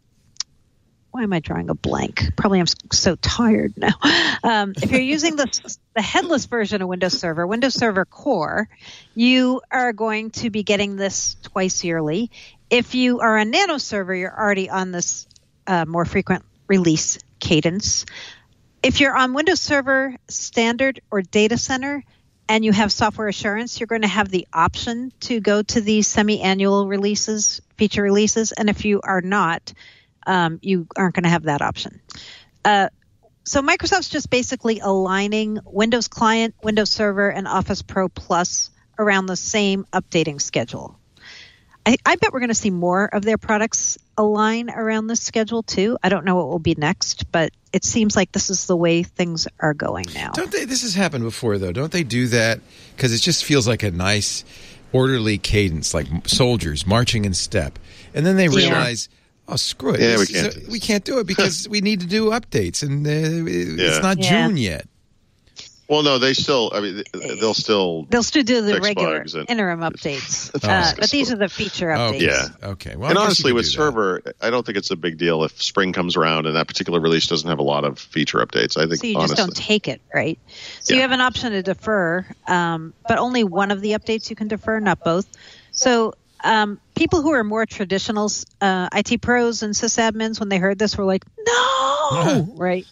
why am I drawing a blank? Probably I'm so tired now. Um, if you're using the the headless version of Windows Server, Windows Server Core, you are going to be getting this twice yearly. If you are a Nano server, you're already on this uh, more frequent release cadence. If you're on Windows Server Standard or Data Center and you have software assurance, you're going to have the option to go to these semi-annual releases, feature releases. And if you are not, um, you aren't going to have that option. Uh, so Microsoft's just basically aligning Windows Client, Windows Server, and Office Pro Plus around the same updating schedule. I, I bet we're going to see more of their products align around this schedule too. I don't know what will be next, but it seems like this is the way things are going now. Don't they? This has happened before, though. Don't they do that? Because it just feels like a nice, orderly cadence, like soldiers marching in step, and then they realize, oh, screw it, Yeah, This we is can't a- do this. we can't do it because we need to do updates, and uh, it's Yeah. not Yeah. June yet. Well, no, they still, I mean, they'll still, They'll still do the Fix regular bugs and- interim updates, Oh. uh, but these are the feature Oh, updates. Yeah. Okay. Well, and I guess honestly, you could with do that. server, I don't think it's a big deal if spring comes around and that particular release doesn't have a lot of feature updates. I think, So you honestly. just don't take it, right? So you Yeah. have an option to defer, um, but only one of the updates you can defer, not both. So um, people who are more traditional uh, I T pros and sysadmins, when they heard this, were like, no, right?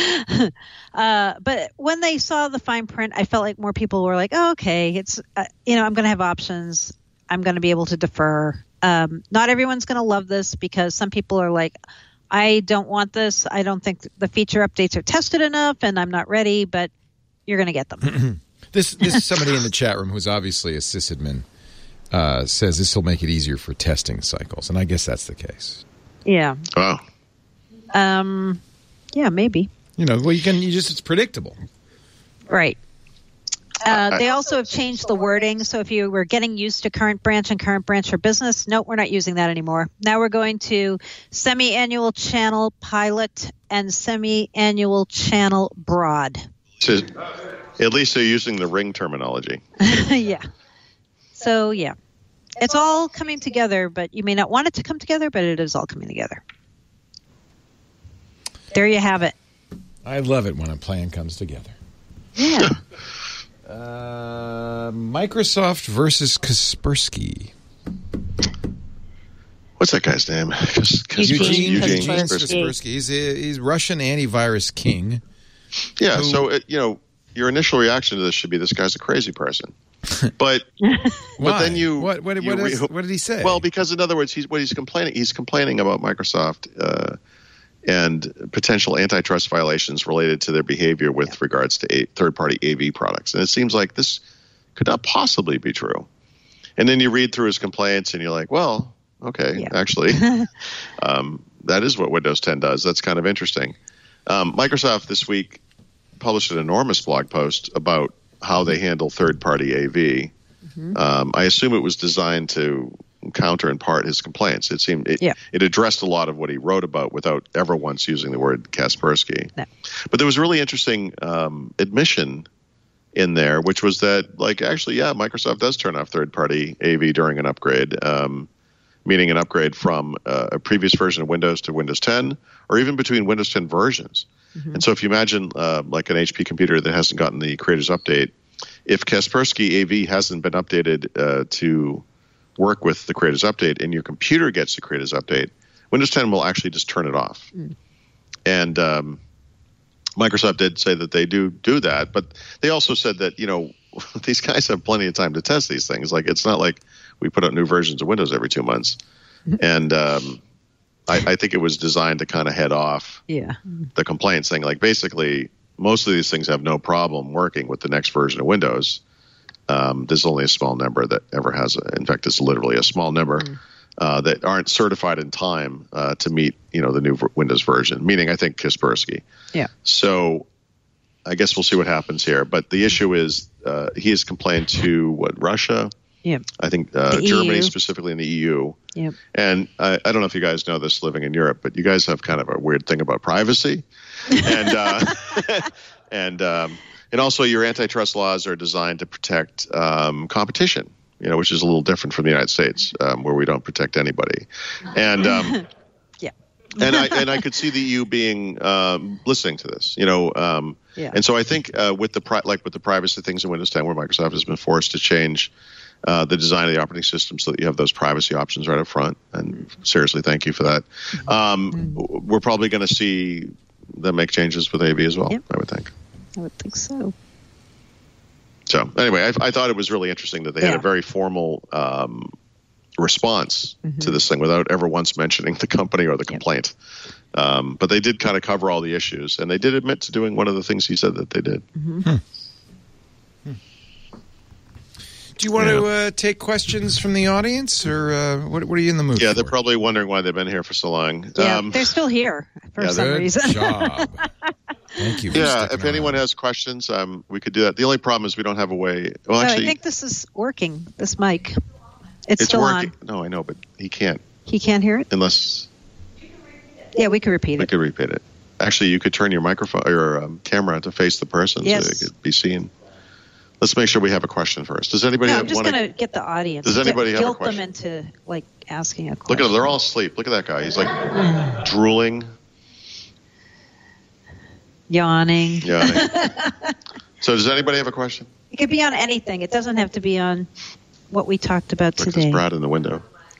uh, but when they saw the fine print, I felt like more people were like, oh, okay, it's, uh, you know, I'm going to have options. I'm going to be able to defer. Um, not everyone's going to love this because some people are like, I don't want this. I don't think the feature updates are tested enough and I'm not ready, but you're going to get them. This this is somebody in the chat room who's obviously a sysadmin. Uh, says this will make it easier for testing cycles, and I guess that's the case. Yeah. Wow. Um, yeah, maybe. You know, well, you can you just it's predictable. Right. Uh, they also have changed the wording. So if you were getting used to current branch and current branch for business, nope, we're not using that anymore. Now we're going to semi-annual channel pilot and semi-annual channel broad. So, at least they're using the ring terminology. Yeah. So, yeah. It's all coming together, but you may not want it to come together, but it is all coming together. There you have it. I love it when a plan comes together. Yeah. uh, Microsoft versus Kaspersky. What's that guy's name? Kas- Kas- Eugene Eugene Kaspersky. Kaspersky. He's a, he's Russian antivirus king. Yeah, Who- so, it, you know, your initial reaction to this should be this guy's a crazy person. But Why? but then you what what you what, is, re- what did he say? Well, because in other words, he's what he's complaining he's complaining about Microsoft uh, and potential antitrust violations related to their behavior with yeah. regards to a, third-party A V products, and it seems like this could not possibly be true. And then you read through his complaints, and you're like, well, okay, yeah. actually, um, that is what Windows ten does. That's kind of interesting. Um, Microsoft this week published an enormous blog post about how they handle third-party A V. Mm-hmm. Um, I assume it was designed to counter in part his complaints. It seemed it, yeah. it addressed a lot of what he wrote about without ever once using the word Kaspersky. No. But there was a really interesting um, admission in there, which was that, like, actually, yeah, Microsoft does turn off third-party A V during an upgrade, um, meaning an upgrade from uh, a previous version of Windows to Windows ten, or even between Windows ten versions. Mm-hmm. And so if you imagine uh, like an H P computer that hasn't gotten the Creators Update, if Kaspersky A V hasn't been updated uh, to work with the Creators Update and your computer gets the Creators Update, Windows ten will actually just turn it off. Mm. And um, Microsoft did say that they do do that, but they also said that, you know, these guys have plenty of time to test these things. Like, it's not like we put out new versions of Windows every two months. Mm-hmm. And um, I, I think it was designed to kind of head off yeah. the complaints, saying, like, basically, most of these things have no problem working with the next version of Windows. Um, there's only a small number that ever has. A, in fact, it's literally a small number mm. uh, that aren't certified in time uh, to meet, you know, the new v- Windows version. Meaning, I think Kaspersky. Yeah. So, I guess we'll see what happens here. But the issue is, uh, he has complained to what Russia. Yeah. I think uh, the Germany, E U. specifically in the E U. Yep. And I, I don't know if you guys know this living in Europe, but you guys have kind of a weird thing about privacy. And uh, and um, and also your antitrust laws are designed to protect um, competition, you know, which is a little different from the United States, um, where we don't protect anybody. And um, yeah. and I and I could see the E U being um, listening to this, you know. Um, yeah. And so I think uh, with the pri- like with the privacy things in Windows ten, where Microsoft has been forced to change Uh, the design of the operating system so that you have those privacy options right up front. And seriously, thank you for that. Um, mm-hmm. We're probably going to see them make changes with A V as well, yep. I would think. I would think so. So anyway, I, I thought it was really interesting that they yeah. had a very formal um, response mm-hmm. to this thing without ever once mentioning the company or the complaint. Yep. Um, but they did kind of cover all the issues, and they did admit to doing one of the things he said that they did. Mm-hmm. Hmm. Do you want yeah. to uh, take questions from the audience, or uh, what, what are you in the mood Yeah, for? They're probably wondering why they've been here for so long. Yeah, um, they're still here for yeah, some good reason. job. Thank you. For yeah, sticking if anyone around. has questions, um, we could do that. The only problem is we don't have a way. Well, no, actually, I think this is working. This mic, it's, it's still working. on. No, I know, but he can't He can't hear it. unless Yeah, we could repeat we it. could repeat it. Actually, you could turn your microphone or your um, camera to face the person Yes. so it could be seen. Let's make sure we have a question first. Does anybody No, have I'm just one? going to get the audience. Does anybody Get, have a guilt question? them into like asking a Look question. at them; they're all asleep. Look at that guy. He's like drooling, Yawning. yawning. So, does anybody have a question? It could be on anything. It doesn't have to be on what we talked about Look, today. there's Brad in the window.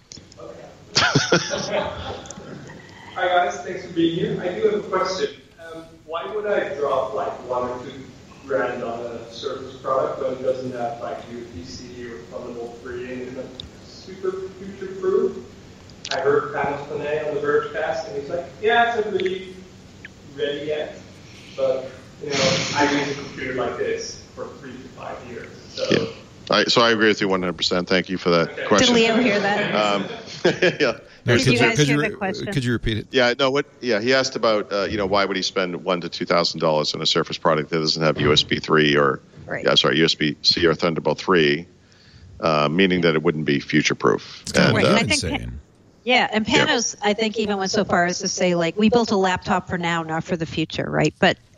Hi guys, thanks for being here. I do have a question. Um, why would I drop like one or two grand on a Surface product when it doesn't have like U S B C or Thunderbolt three and isn't super future proof? I heard Panos Panay on the Vergecast and he's like, yeah, it's not really ready yet, but you know, I use a computer like this for three to five years. So. Yeah. I, so I agree with you one hundred percent. Thank you for that Okay. question. Did Leo hear that? Um, yeah. No, Did could you guys could hear re- the question? Could you repeat it? Yeah, no, what? Yeah, he asked about, uh, you know, why would he spend one to two thousand dollars on a Surface product that doesn't have U S B three or, Right. yeah, sorry, U S B C or Thunderbolt three, uh, meaning that it wouldn't be future proof. It's kind of Right, what and I I've been think- saying. Yeah, and Panos, I think, even went so far as to say, like, we built a laptop for now, not for the future, right? But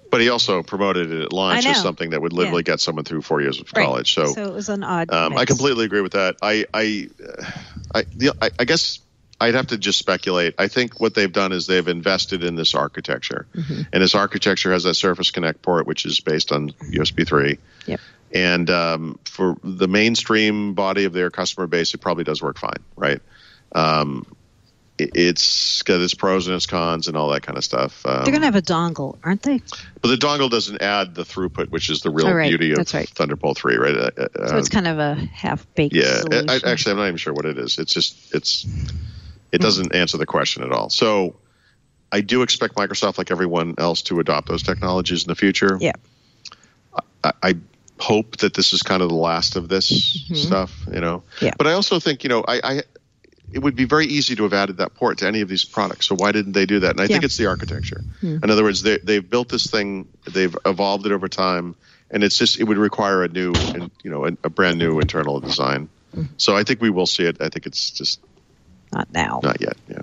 But he also promoted it at launch I as know. something that would literally Yeah. get someone through four years of Right. college. So, So it was an odd. um, I mix. completely agree with that. I, I, uh, I, the, I, I guess I'd have to just speculate. I think what they've done is they've invested in this architecture, Mm-hmm. and this architecture has that Surface Connect port, which is based on U S B three. Yep. And um, for the mainstream body of their customer base, it probably does work fine, right? Um, it, it's got its pros and its cons and all that kind of stuff. Um, They're going to have a dongle, aren't they? but the dongle doesn't add the throughput, which is the real Oh, right. beauty of That's right. Thunderbolt three, right? Uh, uh, So it's kind of a half-baked yeah, solution. I, actually, I'm not even sure what it is. It's just it's it doesn't answer the question at all. So I do expect Microsoft, like everyone else, to adopt those technologies in the future. Yeah. I, I hope that this is kind of the last of this Mm-hmm. stuff, you know. Yeah. But I also think, you know, I, I it would be very easy to have added that port to any of these products. So why didn't they do that? And I think Yeah. it's the architecture. Hmm. In other words, they, they've built this thing, they've evolved it over time, and it's just it would require a new, and you know, a, a brand new internal design. Hmm. So I think we will see it. I think it's just Not now. not yet. Yeah.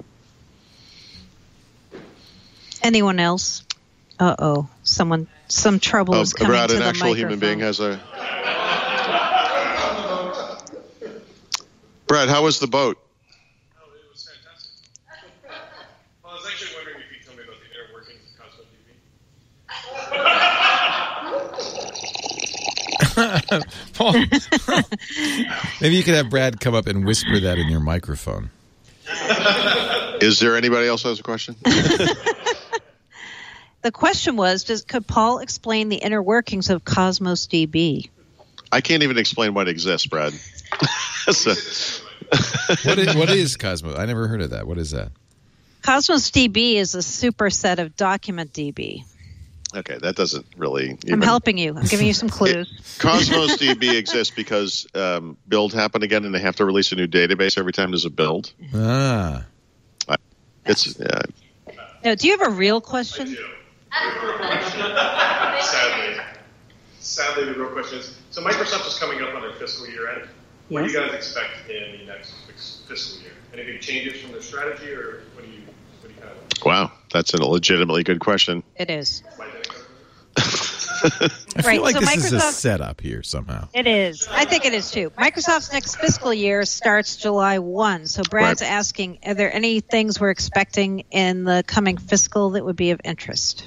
Anyone else? Uh-oh. Someone, some trouble Oh, is coming Brad, to an the actual human being microphone. has a. Brad, how was the boat? Oh, it was fantastic. Well, I was actually wondering if you'd tell me about the inner workings of Cosmo T V. Paul, maybe you could have Brad come up and whisper that in your microphone. Is there anybody else who has a question? The question was, does, could Paul explain the inner workings of Cosmos D B? I can't even explain why it exists, Brad. So- What is, what is Cosmos? I never heard of that. What is that? Cosmos D B is a superset of Document D B. okay, that doesn't really. I'm even- helping you. I'm giving you some clues. Cosmos D B exists because um, build happened again, and they have to release a new database every time there's a build. Ah. It's uh, No, do you have a real question? Sadly. Sadly, the real question is, so Microsoft is coming up on their fiscal year end. What do you Yes. guys expect in the next fiscal year? Any big changes from their strategy, or what do you, what do you kind of wow, that's a legitimately good question. It is. like that? I feel Right, like so this is a Microsoft- setup here somehow. It is. I think it is too. Microsoft's next fiscal year starts July first. So Brad's Right. asking, are there any things we're expecting in the coming fiscal that would be of interest?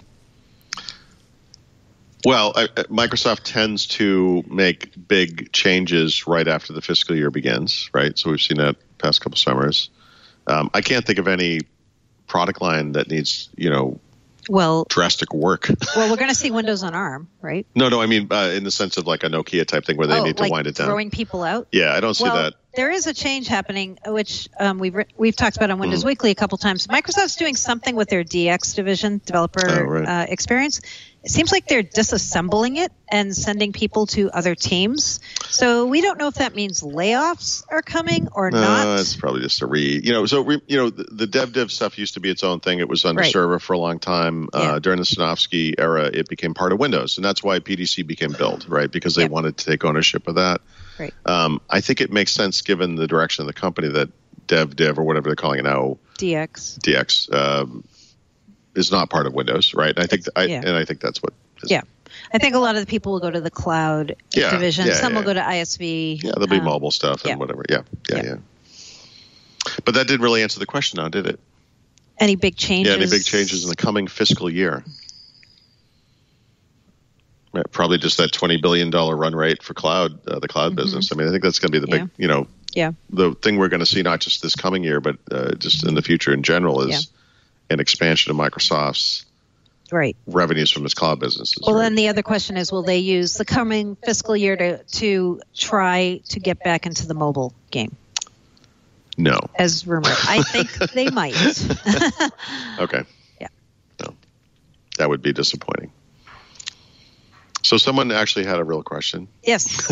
Well, I, I- Microsoft tends to make big changes right after the fiscal year begins, right? So we've seen that past couple summers. Um, I can't think of any product line that needs, you know, Well, drastic work. well, we're going to see Windows on ARM, right? no, no, I mean uh, in the sense of like a Nokia type thing where they oh, need to like wind it down. throwing people out. Yeah, I don't see well, that. there is a change happening, which um, we've re- we've talked about on Windows Mm-hmm. Weekly a couple times. Microsoft's doing something with their D X division, developer Oh, right. uh, experience. It seems like they're disassembling it and sending people to other teams. So we don't know if that means layoffs are coming or No, not. it's probably just a re. You know, so re, you know, the, the dev div stuff used to be its own thing. It was under Right. server for a long time. Yeah. Uh, during the Sinofsky era, it became part of Windows, and that's why P D C became build, right? Because they Yeah. wanted to take ownership of that. Right. Um, I think it makes sense given the direction of the company that dev div or whatever they're calling it now, D X. D X, um, is not part of Windows, right? And I think, I, Yeah. and I think that's what. Is, Yeah. I think a lot of the people will go to the cloud Yeah, division. yeah, Some yeah. will go to I S V. Yeah, there'll be Um, mobile stuff and yeah. whatever. Yeah, yeah, Yeah. yeah. But that didn't really answer the question, now, did it? Any big changes? Yeah, any big changes in the coming fiscal year? Right, probably just that twenty billion dollars run rate for cloud, uh, the cloud business. I mean, I think that's going to be the big, Yeah. you know, Yeah. the thing we're going to see not just this coming year, but uh, just in the future in general is an expansion of Microsoft's Right. revenues from its cloud businesses. Well, right? then the other question is, will they use the coming fiscal year to to try to get back into the mobile game, No. as rumored? I think they might. Okay. Yeah. No. That would be disappointing. So someone actually had a real question. Yes.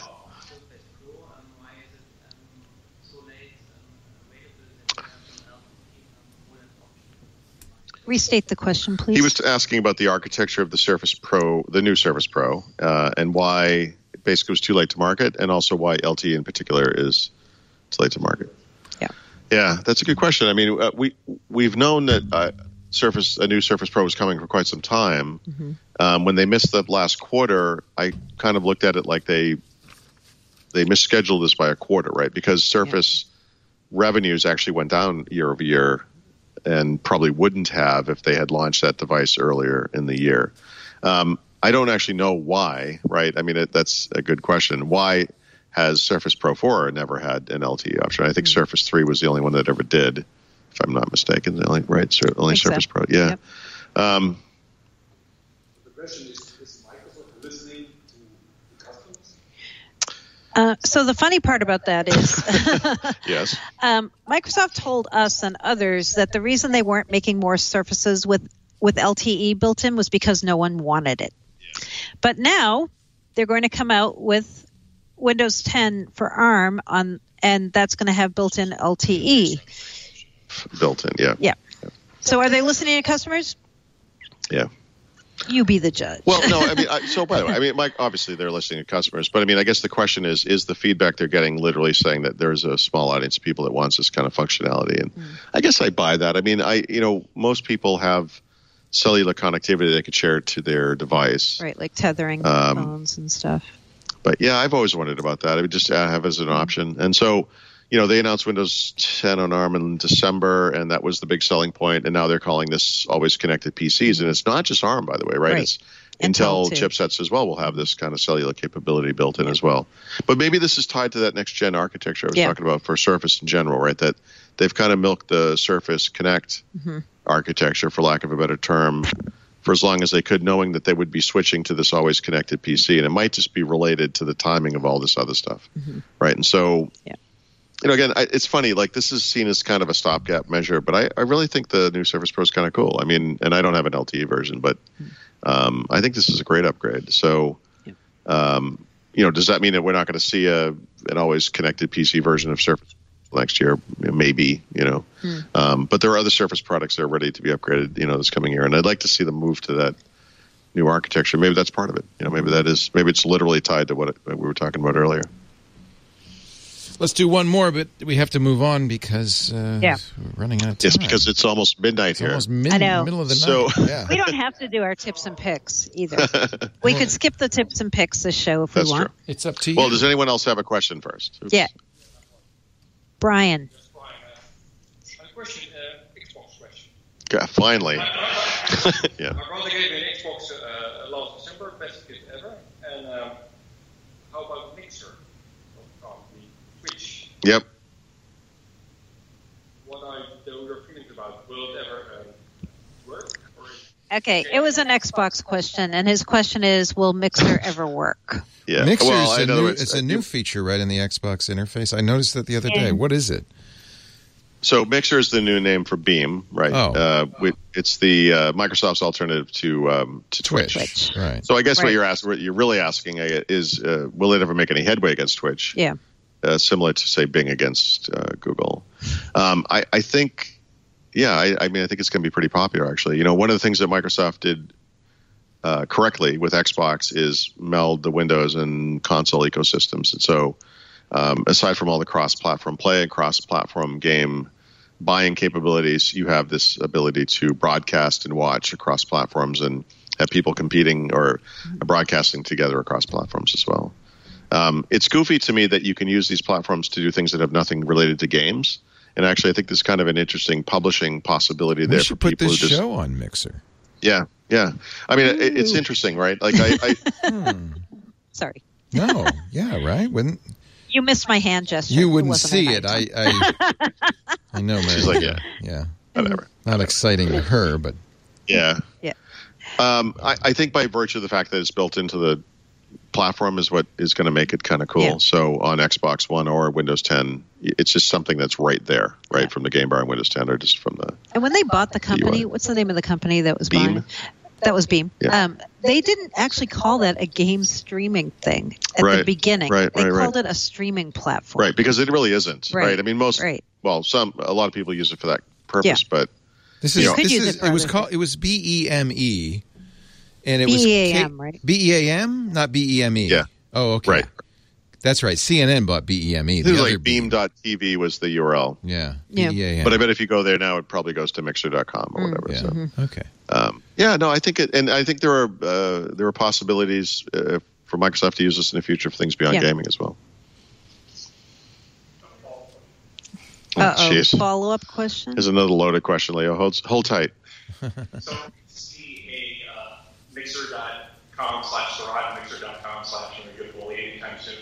Restate the question, please. He was asking about the architecture of the Surface Pro, the new Surface Pro, uh, and why it basically was too late to market, and also why L T E in particular is too late to market. Yeah. Yeah, that's a good question. I mean, uh, we we've known that uh, Surface, a new Surface Pro was coming for quite some time. Mm-hmm. Um, when they missed the last quarter, I kind of looked at it like they they misscheduled this by a quarter, right? Because Surface yeah. revenues actually went down year over year, and probably wouldn't have if they had launched that device earlier in the year. Um, I don't actually know why, right? I mean, it, that's a good question. Why has Surface Pro four never had an L T E option? I think mm-hmm. Surface three was the only one that ever did, if I'm not mistaken. The only, right? So only Surface so. Pro. Yeah. Yep. Um, the question is, is Microsoft listening to customers? Uh, so the funny part about that is yes. um, Microsoft told us and others that the reason they weren't making more Surfaces with, with L T E built in was because no one wanted it. Yeah. But now they're going to come out with Windows ten for ARM, on, and that's going to have built-in L T E. Built in, yeah. yeah. Yeah. So are they listening to customers? Yeah. You be the judge. Well, no, I mean, I, so by the way, I mean, Mike, obviously they're listening to customers, but I mean, I guess the question is, is the feedback they're getting literally saying that there's a small audience of people that wants this kind of functionality? And mm. I guess I buy that. I mean, I, you know, most people have cellular connectivity they could share to their device. Right, like tethering um, phones and stuff. But yeah, I've always wondered about that. I would just have as an option. And so, you know, they announced Windows ten on ARM in December, and that was the big selling point. And now they're calling this always connected P Cs. And it's not just ARM, by the way, right? right. It's Intel, Intel chipsets as well will have this kind of cellular capability built in yeah. as well. But maybe this is tied to that next gen architecture I was yeah. talking about for Surface in general, right? That they've kind of milked the Surface Connect mm-hmm. architecture, for lack of a better term, for as long as they could, knowing that they would be switching to this always connected P C. And it might just be related to the timing of all this other stuff, mm-hmm. right? And so, yeah. you know, again, I, it's funny, like this is seen as kind of a stopgap measure, but I, I really think the new Surface Pro is kind of cool. I mean, and I don't have an L T E version, but um, I think this is a great upgrade. So, yeah. um, you know, does that mean that we're not going to see a an always connected P C version of Surface next year? Maybe, you know. Hmm. Um, but there are other Surface products that are ready to be upgraded, you know, this coming year. And I'd like to see them move to that new architecture. Maybe that's part of it. You know, maybe that is, maybe it's literally tied to what, it, what we were talking about earlier. Let's do one more, but we have to move on because uh, yeah. we're running out of time. Yes, because it's almost midnight it's here. Almost mid- I know. middle of the so, night. Yeah. We don't have to do our tips and picks either. We could skip the tips and picks this show if That's we want. True. It's up to you. Well, does anyone else have a question first? Oops. Yeah. Brian. Yes, Brian. Uh, a question, uh, Xbox question. Yeah, finally. yeah. My brother gave me an Xbox uh, last December, best gift ever. And um, how about Mixer? From the Twitch. Yep. What are your feelings about? Will it ever uh, work? Or is Okay, it was an Xbox question, and his question is, will Mixer ever work? Yeah. Mixer well, is a new, words, it's a new feature, right, in the Xbox interface. I noticed that the other day. What is it? So Mixer is the new name for Beam, right? Oh. Uh, we, it's the uh, Microsoft's alternative to um, to Twitch. Twitch. Right. So I guess right. what you're asking, what you're really asking is, uh, will it ever make any headway against Twitch? Yeah. Uh, similar to, say, Bing against uh, Google. Um, I, I think, yeah, I, I mean, I think it's going to be pretty popular, actually. You know, one of the things that Microsoft did uh, correctly with Xbox is meld the Windows and console ecosystems. And so um, aside from all the cross-platform play and cross-platform game buying capabilities, you have this ability to broadcast and watch across platforms and have people competing or broadcasting together across platforms as well. Um, it's goofy to me that you can use these platforms to do things that have nothing related to games. And actually, I think there's kind of an interesting publishing possibility there. We should for put people this who just, show on Mixer. Yeah, yeah. I mean, it, it's interesting, right? Like, I, I hmm. Sorry. No, yeah, right. Wouldn't You missed my hand gesture. you wouldn't It wasn't see a it? nice I, I, I know, Mary. She's like, yeah, yeah, whatever. not exciting to her, but Yeah. Yeah. Um, I, I think by virtue of the fact that it's built into the platform is what is going to make it kind of cool. Yeah. So on Xbox One or Windows ten, it's just something that's right there, right, Yeah. from the game bar on Windows ten or just from the... And when they bought the company, U I. what's the name of the company that was Beam? buying? That was Beam. Yeah. Um, they didn't actually call that a game streaming thing at Right. the beginning. Right, they right, called right. it a streaming platform. Right, because it really isn't, right? Right, I mean, most, right. well, some, a lot of people use it for that purpose, Yeah. but this You is could this use is it for it was other called it was B E M E, and it was B E A M, K- right? B E A M, not B E M E. Yeah. Oh, okay. Right. That's right. C N N bought B E M E. It The was other like beam dot t v was the U R L. Yeah. Yeah. B E A M. But I bet if you go there now, it probably goes to mixer dot com or whatever. Yeah. So, Mm-hmm. Okay. um, yeah, no, I think it, and I think there are uh, there are possibilities uh, for Microsoft to use this in the future for things beyond Yeah. gaming as well. Uh oh. jeez. Follow up question. Here's another loaded question, Leo. Hold hold tight. So see a uh, mixer dot com slash Surratt, mixer dot com slash Goodwill anytime soon.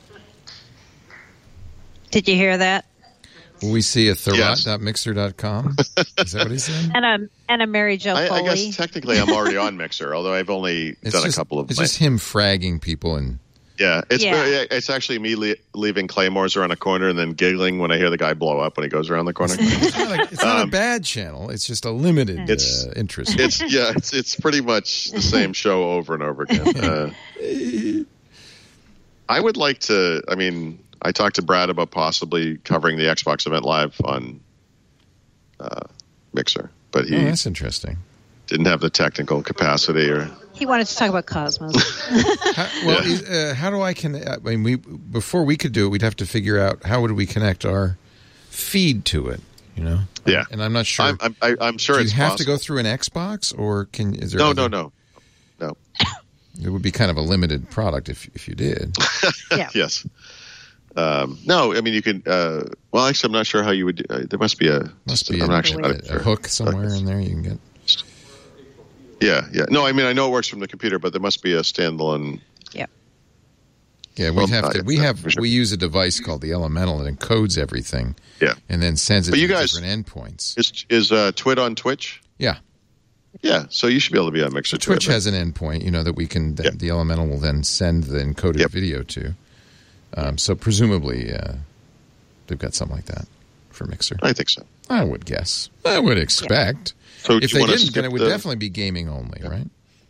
Did you hear that? Will we see a Yes. Thurrott dot mixer dot com? Is that what he said? And a and a Mary Jo I, I Foley. guess technically I'm already on Mixer, although I've only It's done just, a couple of. It's my- just him fragging people and yeah, it's Yeah. yeah, it's actually me le- leaving claymores around a corner and then giggling when I hear the guy blow up when he goes around the corner. it's not, like, it's not a Um, bad channel. It's just a limited It's- uh, interest. it's yeah, it's it's pretty much the same show over and over again. Uh, I would like to. I mean, I talked to Brad about possibly covering the Xbox event live on uh, Mixer, but he Oh, that's interesting. didn't have the technical capacity. Or He wanted to talk about Cosmos. How, well, is, uh, how do I connect? I mean, we before we could do it, we'd have to figure out how would we connect our feed to it. You know? Yeah. And I'm not sure. I'm I'm, I, I'm sure do you it's have possible. to go through an Xbox, or can? Is there No, other- no, no, no. It would be kind of a limited product if if you did. Yeah. Yes. Um, no, I mean you can. Uh, well, actually, I'm not sure how you would. Do, uh, there must be a. Must be I'm a, actually not a, sure. a hook somewhere in there you can get. Yeah, yeah. No, I mean I know it works from the computer, but there must be a standalone. Yep. Yeah, we Well, have uh, to. We yeah, have. for sure. We use a device called the Elemental that encodes everything. Yeah. And then sends it But to you guys- different endpoints. Is is uh, Twit on Twitch? Yeah. Yeah, so you should be able to be on Mixer. Twitch too, I has an endpoint, you know, that we can. That Yeah. The Elemental will then send the encoded Yep. video to. Um, so presumably, uh, they've got something like that for Mixer. think. I think so. I would guess. I would expect. So If do you they wanna didn't, then skip it would the- definitely be gaming only, right?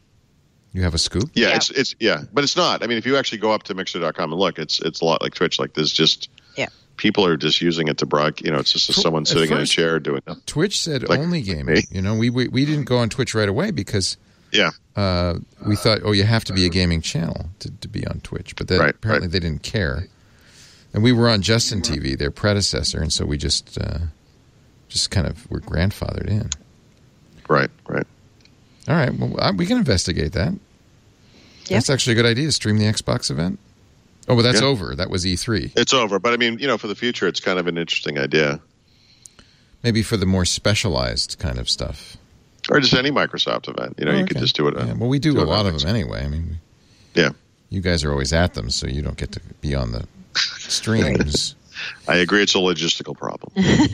You have a scoop? Yeah, Yeah. it's it's yeah, but it's not. I mean, if you actually go up to Mixer dot com and look, it's it's a lot like Twitch. Like there's just Yeah. people are just using it to broadcast. You know, it's just For- someone at sitting in a first- chair doing nothing. Twitch said Like only gaming. me. You know, we, we we didn't go on Twitch right away because Yeah, uh, we thought, oh, you have to be a gaming channel to, to be on Twitch. But then Right, apparently right. they didn't care. And we were on Justin T V, their predecessor, and so we just uh, just kind of were grandfathered in. right, right. All right, well, I, we can investigate that. Yeah. That's actually a good idea. Stream the Xbox event. Oh, but that's Yeah. over. That was E three. It's over, but I mean, you know, for the future, it's kind of an interesting idea, Maybe for the more specialized kind of stuff. or just any Microsoft event. You know, Oh, you okay. could just do it. Yeah, well, we do do a it lot on of them anyway. I mean, Yeah, you guys are always at them, so you don't get to be on the streams. I agree. It's a logistical problem.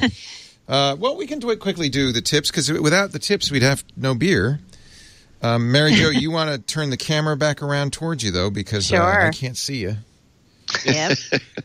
Uh, well, we can do it quickly. Do the tips because without the tips, we'd have no beer. Um, Mary Jo, you want to turn the camera back around towards you though, because uh, Sure. I can't see you. Yep.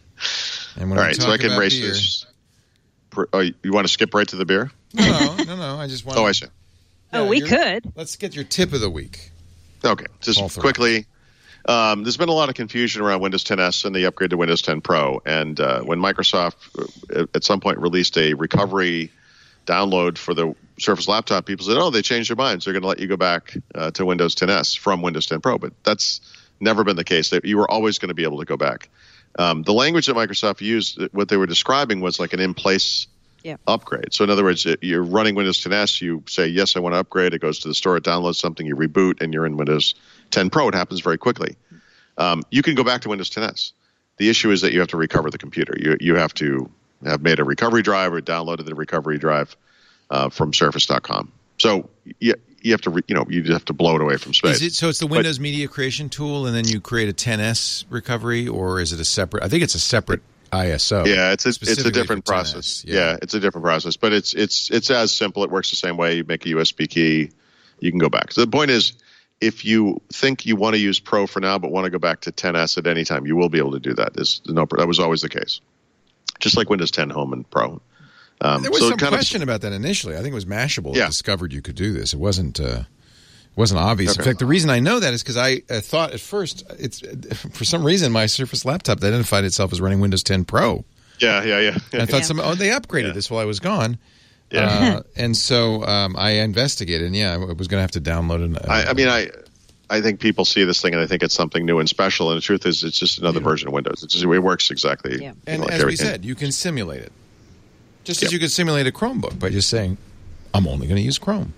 And when All we right, so talk I can about race beer, this. Pr- Oh, you want to skip right to the beer? No, no, no, no. I just want. Oh, I see. Oh, we you're- could. Let's get your tip of the week. Okay, just Paul Thurrott. quickly. Um, there's been a lot of confusion around Windows ten S and the upgrade to Windows ten Pro. And uh, when Microsoft uh, at some point released a recovery download for the Surface laptop, people said, oh, they changed their minds. They're going to let you go back uh, to Windows ten S from Windows ten Pro. But that's never been the case. They, you were always going to be able to go back. Um, the language that Microsoft used, what they were describing was like an in-place Yeah. upgrade. So in other words, you're running Windows ten S, you say, yes, I want to upgrade. It goes to the store, it downloads something, you reboot, and you're in Windows ten Pro. It happens very quickly. Um, you can go back to Windows ten S. The issue is that you have to recover the computer. You you have to have made a recovery drive or downloaded the recovery drive uh, from Surface dot com. So you, you have to re, you know you have to blow it away from space. Is it so? It's the Windows Media Creation tool, and then you create a ten S recovery, or is it a separate? I think it's a separate I S O. Yeah, it's a, it's a specifically different for ten S. process. Yeah. it's a different process, but it's it's it's as simple. It works the same way. You make a U S B key, you can go back. So the point is, if you think you want to use Pro for now, but want to go back to ten S at any time, you will be able to do that. There's no, that was always the case, just like Windows ten Home and Pro. Um, There was so it some kind of- question about that initially. I think it was Mashable Yeah. that discovered you could do this. It wasn't. Uh, it wasn't obvious. In Okay. fact, the reason I know that is because I uh, thought at first it's for some reason my Surface laptop identified itself as running Windows ten Pro. yeah, yeah, yeah. And I thought Yeah. some oh they upgraded Yeah. this while I was gone. Yeah. Uh, and so um, I investigated, and yeah, I was going to have to download it. Uh, I, I mean, I I think people see this thing and they think it's something new and special, and the truth is, it's just another version of Windows. It's just, it works exactly. Yeah. And like as every, we said, you can simulate it, just Yep. as you could simulate a Chromebook by just saying, "I'm only going to use Chrome."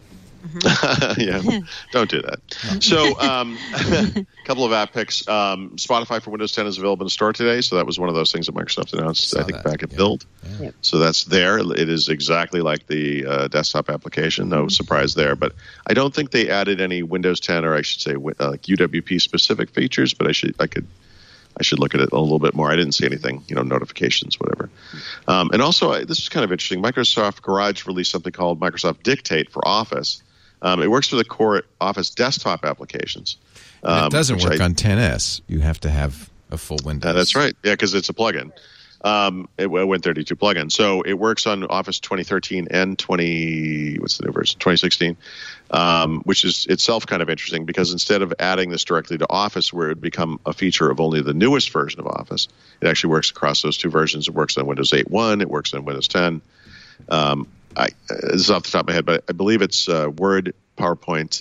yeah, don't do that. So, um, a couple of app picks. Um, Spotify for Windows ten is available in the store today, so that was one of those things that Microsoft announced, Saw I think, that. back at Yeah. Build. Yeah. So that's there. It is exactly like the uh, desktop application. No surprise there. But I don't think they added any Windows ten, or I should say, wi- uh, like U W P specific features. But I should, I could. I should look at it a little bit more. I didn't see anything, you know, notifications, whatever. Um, and also, I, this is kind of interesting. Microsoft Garage released something called Microsoft Dictate for Office. Um, it works for the core Office desktop applications. And Um, it doesn't which work I- on ten S. You have to have a full Windows. Uh, that's right. Yeah, because it's a plugin. Um, it, a Win thirty-two plugin. So it works on Office twenty thirteen and twenty. What's the new version? twenty sixteen, um, which is itself kind of interesting because instead of adding this directly to Office, where it would become a feature of only the newest version of Office, it actually works across those two versions. It works on Windows eight point one. It works on Windows ten. Um, I, this is off the top of my head, but I believe it's uh, Word, PowerPoint,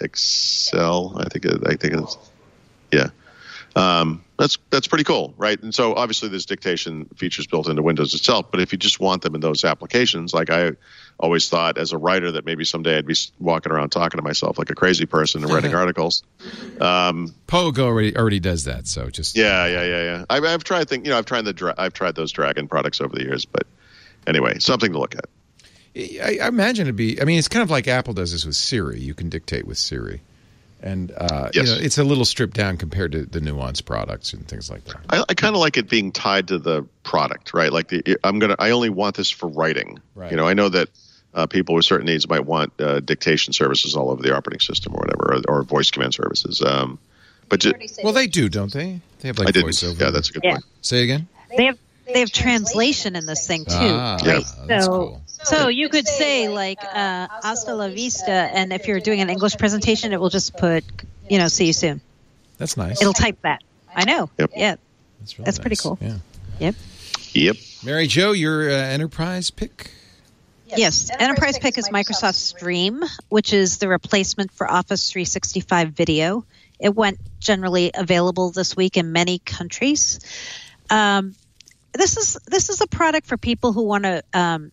Excel. I think. It, I think it's yeah. Um, that's that's pretty cool, right? And so obviously there's dictation features built into Windows itself, but if you just want them in those applications, like I always thought as a writer that maybe someday I'd be walking around talking to myself like a crazy person and writing articles. Um, Pogo already already does that, so just yeah, yeah, yeah, yeah. I, I've tried think, you know, I've tried the dra- I've tried those Dragon products over the years, but anyway, something to look at. I, I imagine it'd be. I mean, it's kind of like Apple does this with Siri. You can dictate with Siri. And uh, Yes. you know, it's a little stripped down compared to the nuanced products and things like that. I, I kind of like it being tied to the product, right? Like the, I'm gonna, I only want this for writing. Right. You know, I know that uh, people with certain needs might want uh, dictation services all over the operating system or whatever, or, or voice command services. Um, but ju- Well, they do, don't they? They have like I didn't. voiceover. Yeah, that's a good Yeah. point. Say it again. They have they have translation in this thing too, Ah, right? that's so, cool. so you could say like uh, "Hasta la vista," and if you're doing an English presentation, it will just put, you know, "See you soon." That's nice. It'll type that. I know. Yep. Yeah. That's, really that's pretty nice. cool. Yeah. Yep. Yep. Mary Jo, your uh, enterprise pick. Yes, Enterprise Pick is Microsoft Stream, which is the replacement for Office three sixty-five Video. It went generally available this week in many countries. Um, this is this is a product for people who want to um,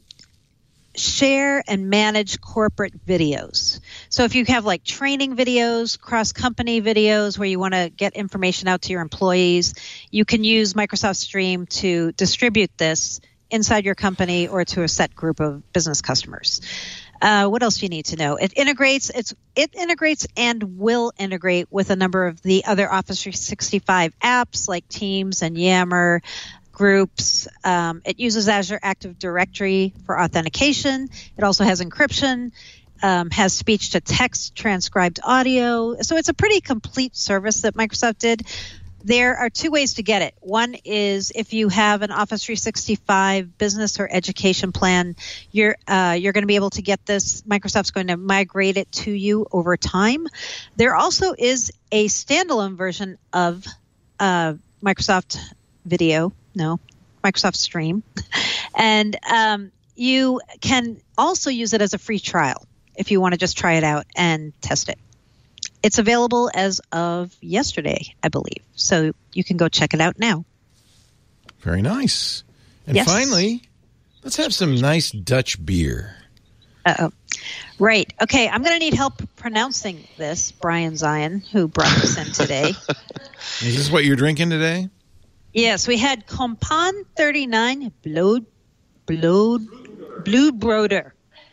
share and manage corporate videos. So if you have like training videos, cross-company videos where you want to get information out to your employees, you can use Microsoft Stream to distribute this inside your company or to a set group of business customers. Uh, what else do you need to know? It integrates. It's it integrates and will integrate with a number of the other Office three sixty-five apps like Teams and Yammer, Groups. Um, it uses Azure Active Directory for authentication. It also has encryption. Um, has speech to text, transcribed audio. So it's a pretty complete service that Microsoft did. There are two ways to get it. One is if you have an Office three sixty-five business or education plan, you're uh, you're going to be able to get this. Microsoft's going to migrate it to you over time. There also is a standalone version of uh, Microsoft Video, no, Microsoft Stream, and um, you can also use it as a free trial if you want to just try it out and test it. It's available as of yesterday, I believe. So you can go check it out now. Very nice. And Yes. finally, let's have some nice Dutch beer. Uh-oh. Right. Okay, I'm going to need help pronouncing this, Brian Zion, who brought this in today. Is this what you're drinking today? Yes, we had Compan thirty-nine Blood Blood Bloedbroder.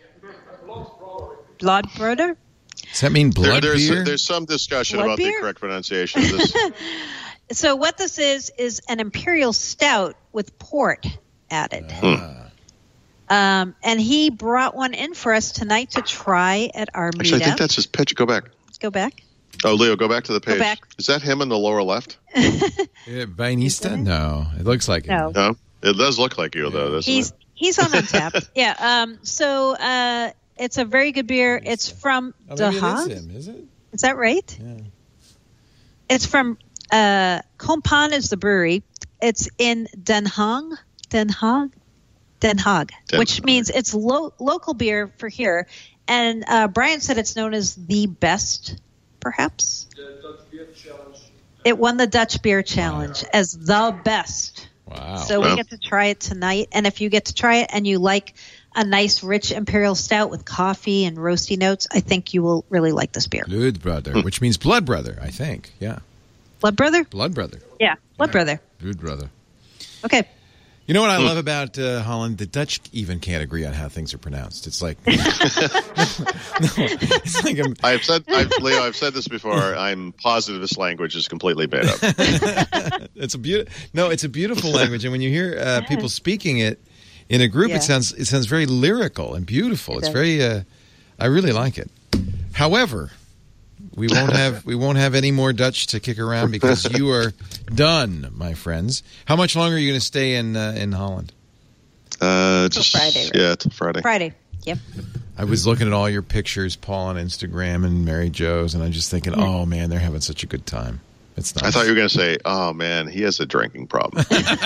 Bloedbroder? Does that mean There, blood there's beer? there's some discussion Blood about beer? the correct pronunciation of this. So what this is is an imperial stout with port added. Ah. Um, and he brought one in for us tonight to try at our Actually, I meetup. think that's his pitch. Go back. Go back. Oh, Leo, go back to the page. back. Is that him in the lower left? Yeah, Bainista? No, it looks like it. No. No, it does look like you though. Doesn't He's it? he's on Untapped. Yeah. Um. So uh, it's a very good beer. It's from Oh, The maybe it Haag. is him, is it? Is that right? Yeah. It's from uh, Compan is the brewery. It's in Den Haag. Den Haag. Den Haag, Den which Haag. means it's lo- local beer for here. And uh, Brian said it's known as the best perhaps. The Dutch Beer Challenge. It won the Dutch Beer Challenge as the best. Wow. So Wow. we get to try it tonight. And if you get to try it and you like a nice, rich imperial stout with coffee and roasty notes, I think you will really like this beer. Blood brother, which means blood brother, I think. Yeah. Blood brother? Blood brother. Yeah, blood Yeah. brother. Blood brother. Okay. You know what I love about uh, Holland? The Dutch even can't agree on how things are pronounced. It's like, no, it's like a, I've said, I've, Leo, I've said this before. I'm positive this language is completely made up. it's a beautiful. No, it's a beautiful language, and when you hear uh, people speaking it in a group, Yeah. it sounds it sounds very lyrical and beautiful. It It's does. very. Uh, I really like it. However, we won't have we won't have any more Dutch to kick around because you are done, my friends. How much longer are you going to stay in uh, in Holland? Uh, Till just Friday, right? yeah, till Friday. Friday. Yep. I was looking at all your pictures, Paul, on Instagram and Mary Jo's, and I'm just thinking, oh man, they're having such a good time. It's nice. I thought you were going to say, "Oh man, he has a drinking problem."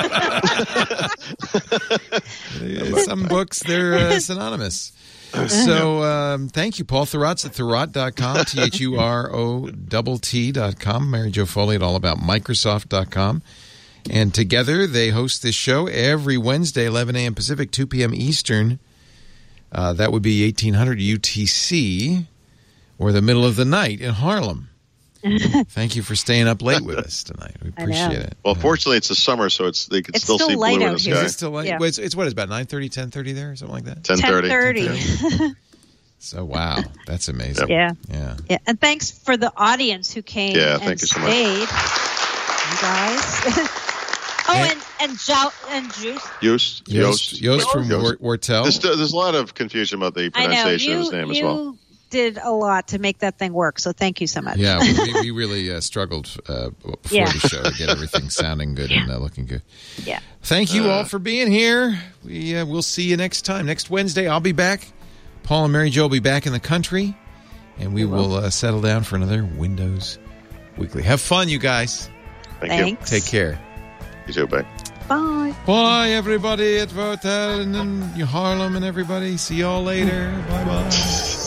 Some books, they're uh, synonymous. So um, thank you, Paul Thurrott at thurrott dot com, T H U R O T T dot com, Mary Jo Foley at all about Microsoft dot com. And together they host this show every Wednesday, eleven a.m. Pacific, two p.m. Eastern. Uh, that would be eighteen hundred U T C, or the middle of the night in Harlem. Thank you for staying up late with us tonight. We I know. appreciate it. Well, Yeah. fortunately, it's the summer, so it's they can It's still, still see light blue in out the here. Is sky. it still like, Yeah. well, it's, it's what, it's about nine thirty, ten thirty there or something like that? Ten ten thirty. thirty. So, wow, that's amazing. Yeah. Yeah. Yeah. And thanks for the audience who came Yeah, and thank you so much. stayed. You guys. oh, And- and and jo- and Juice. Yost, Yost, Yost, Yost from Yost. Wor- Wortel. There's, there's a lot of confusion about the I know pronunciation you. of his name you as well. did a lot to make that thing work. So thank you so much. Yeah, we, we really uh, struggled uh, before Yeah. the show to get everything sounding good and uh, looking good. Yeah. Thank you all for being here. We uh, we'll see you next time. Next Wednesday, I'll be back. Paul and Mary Jo will be back in the country, and we will uh, settle down for another Windows Weekly. Have fun, you guys. Thank Thanks. Take care. you. You too, bye. Bye. Bye, everybody at Votel and in Harlem and everybody. See y'all later. Bye bye.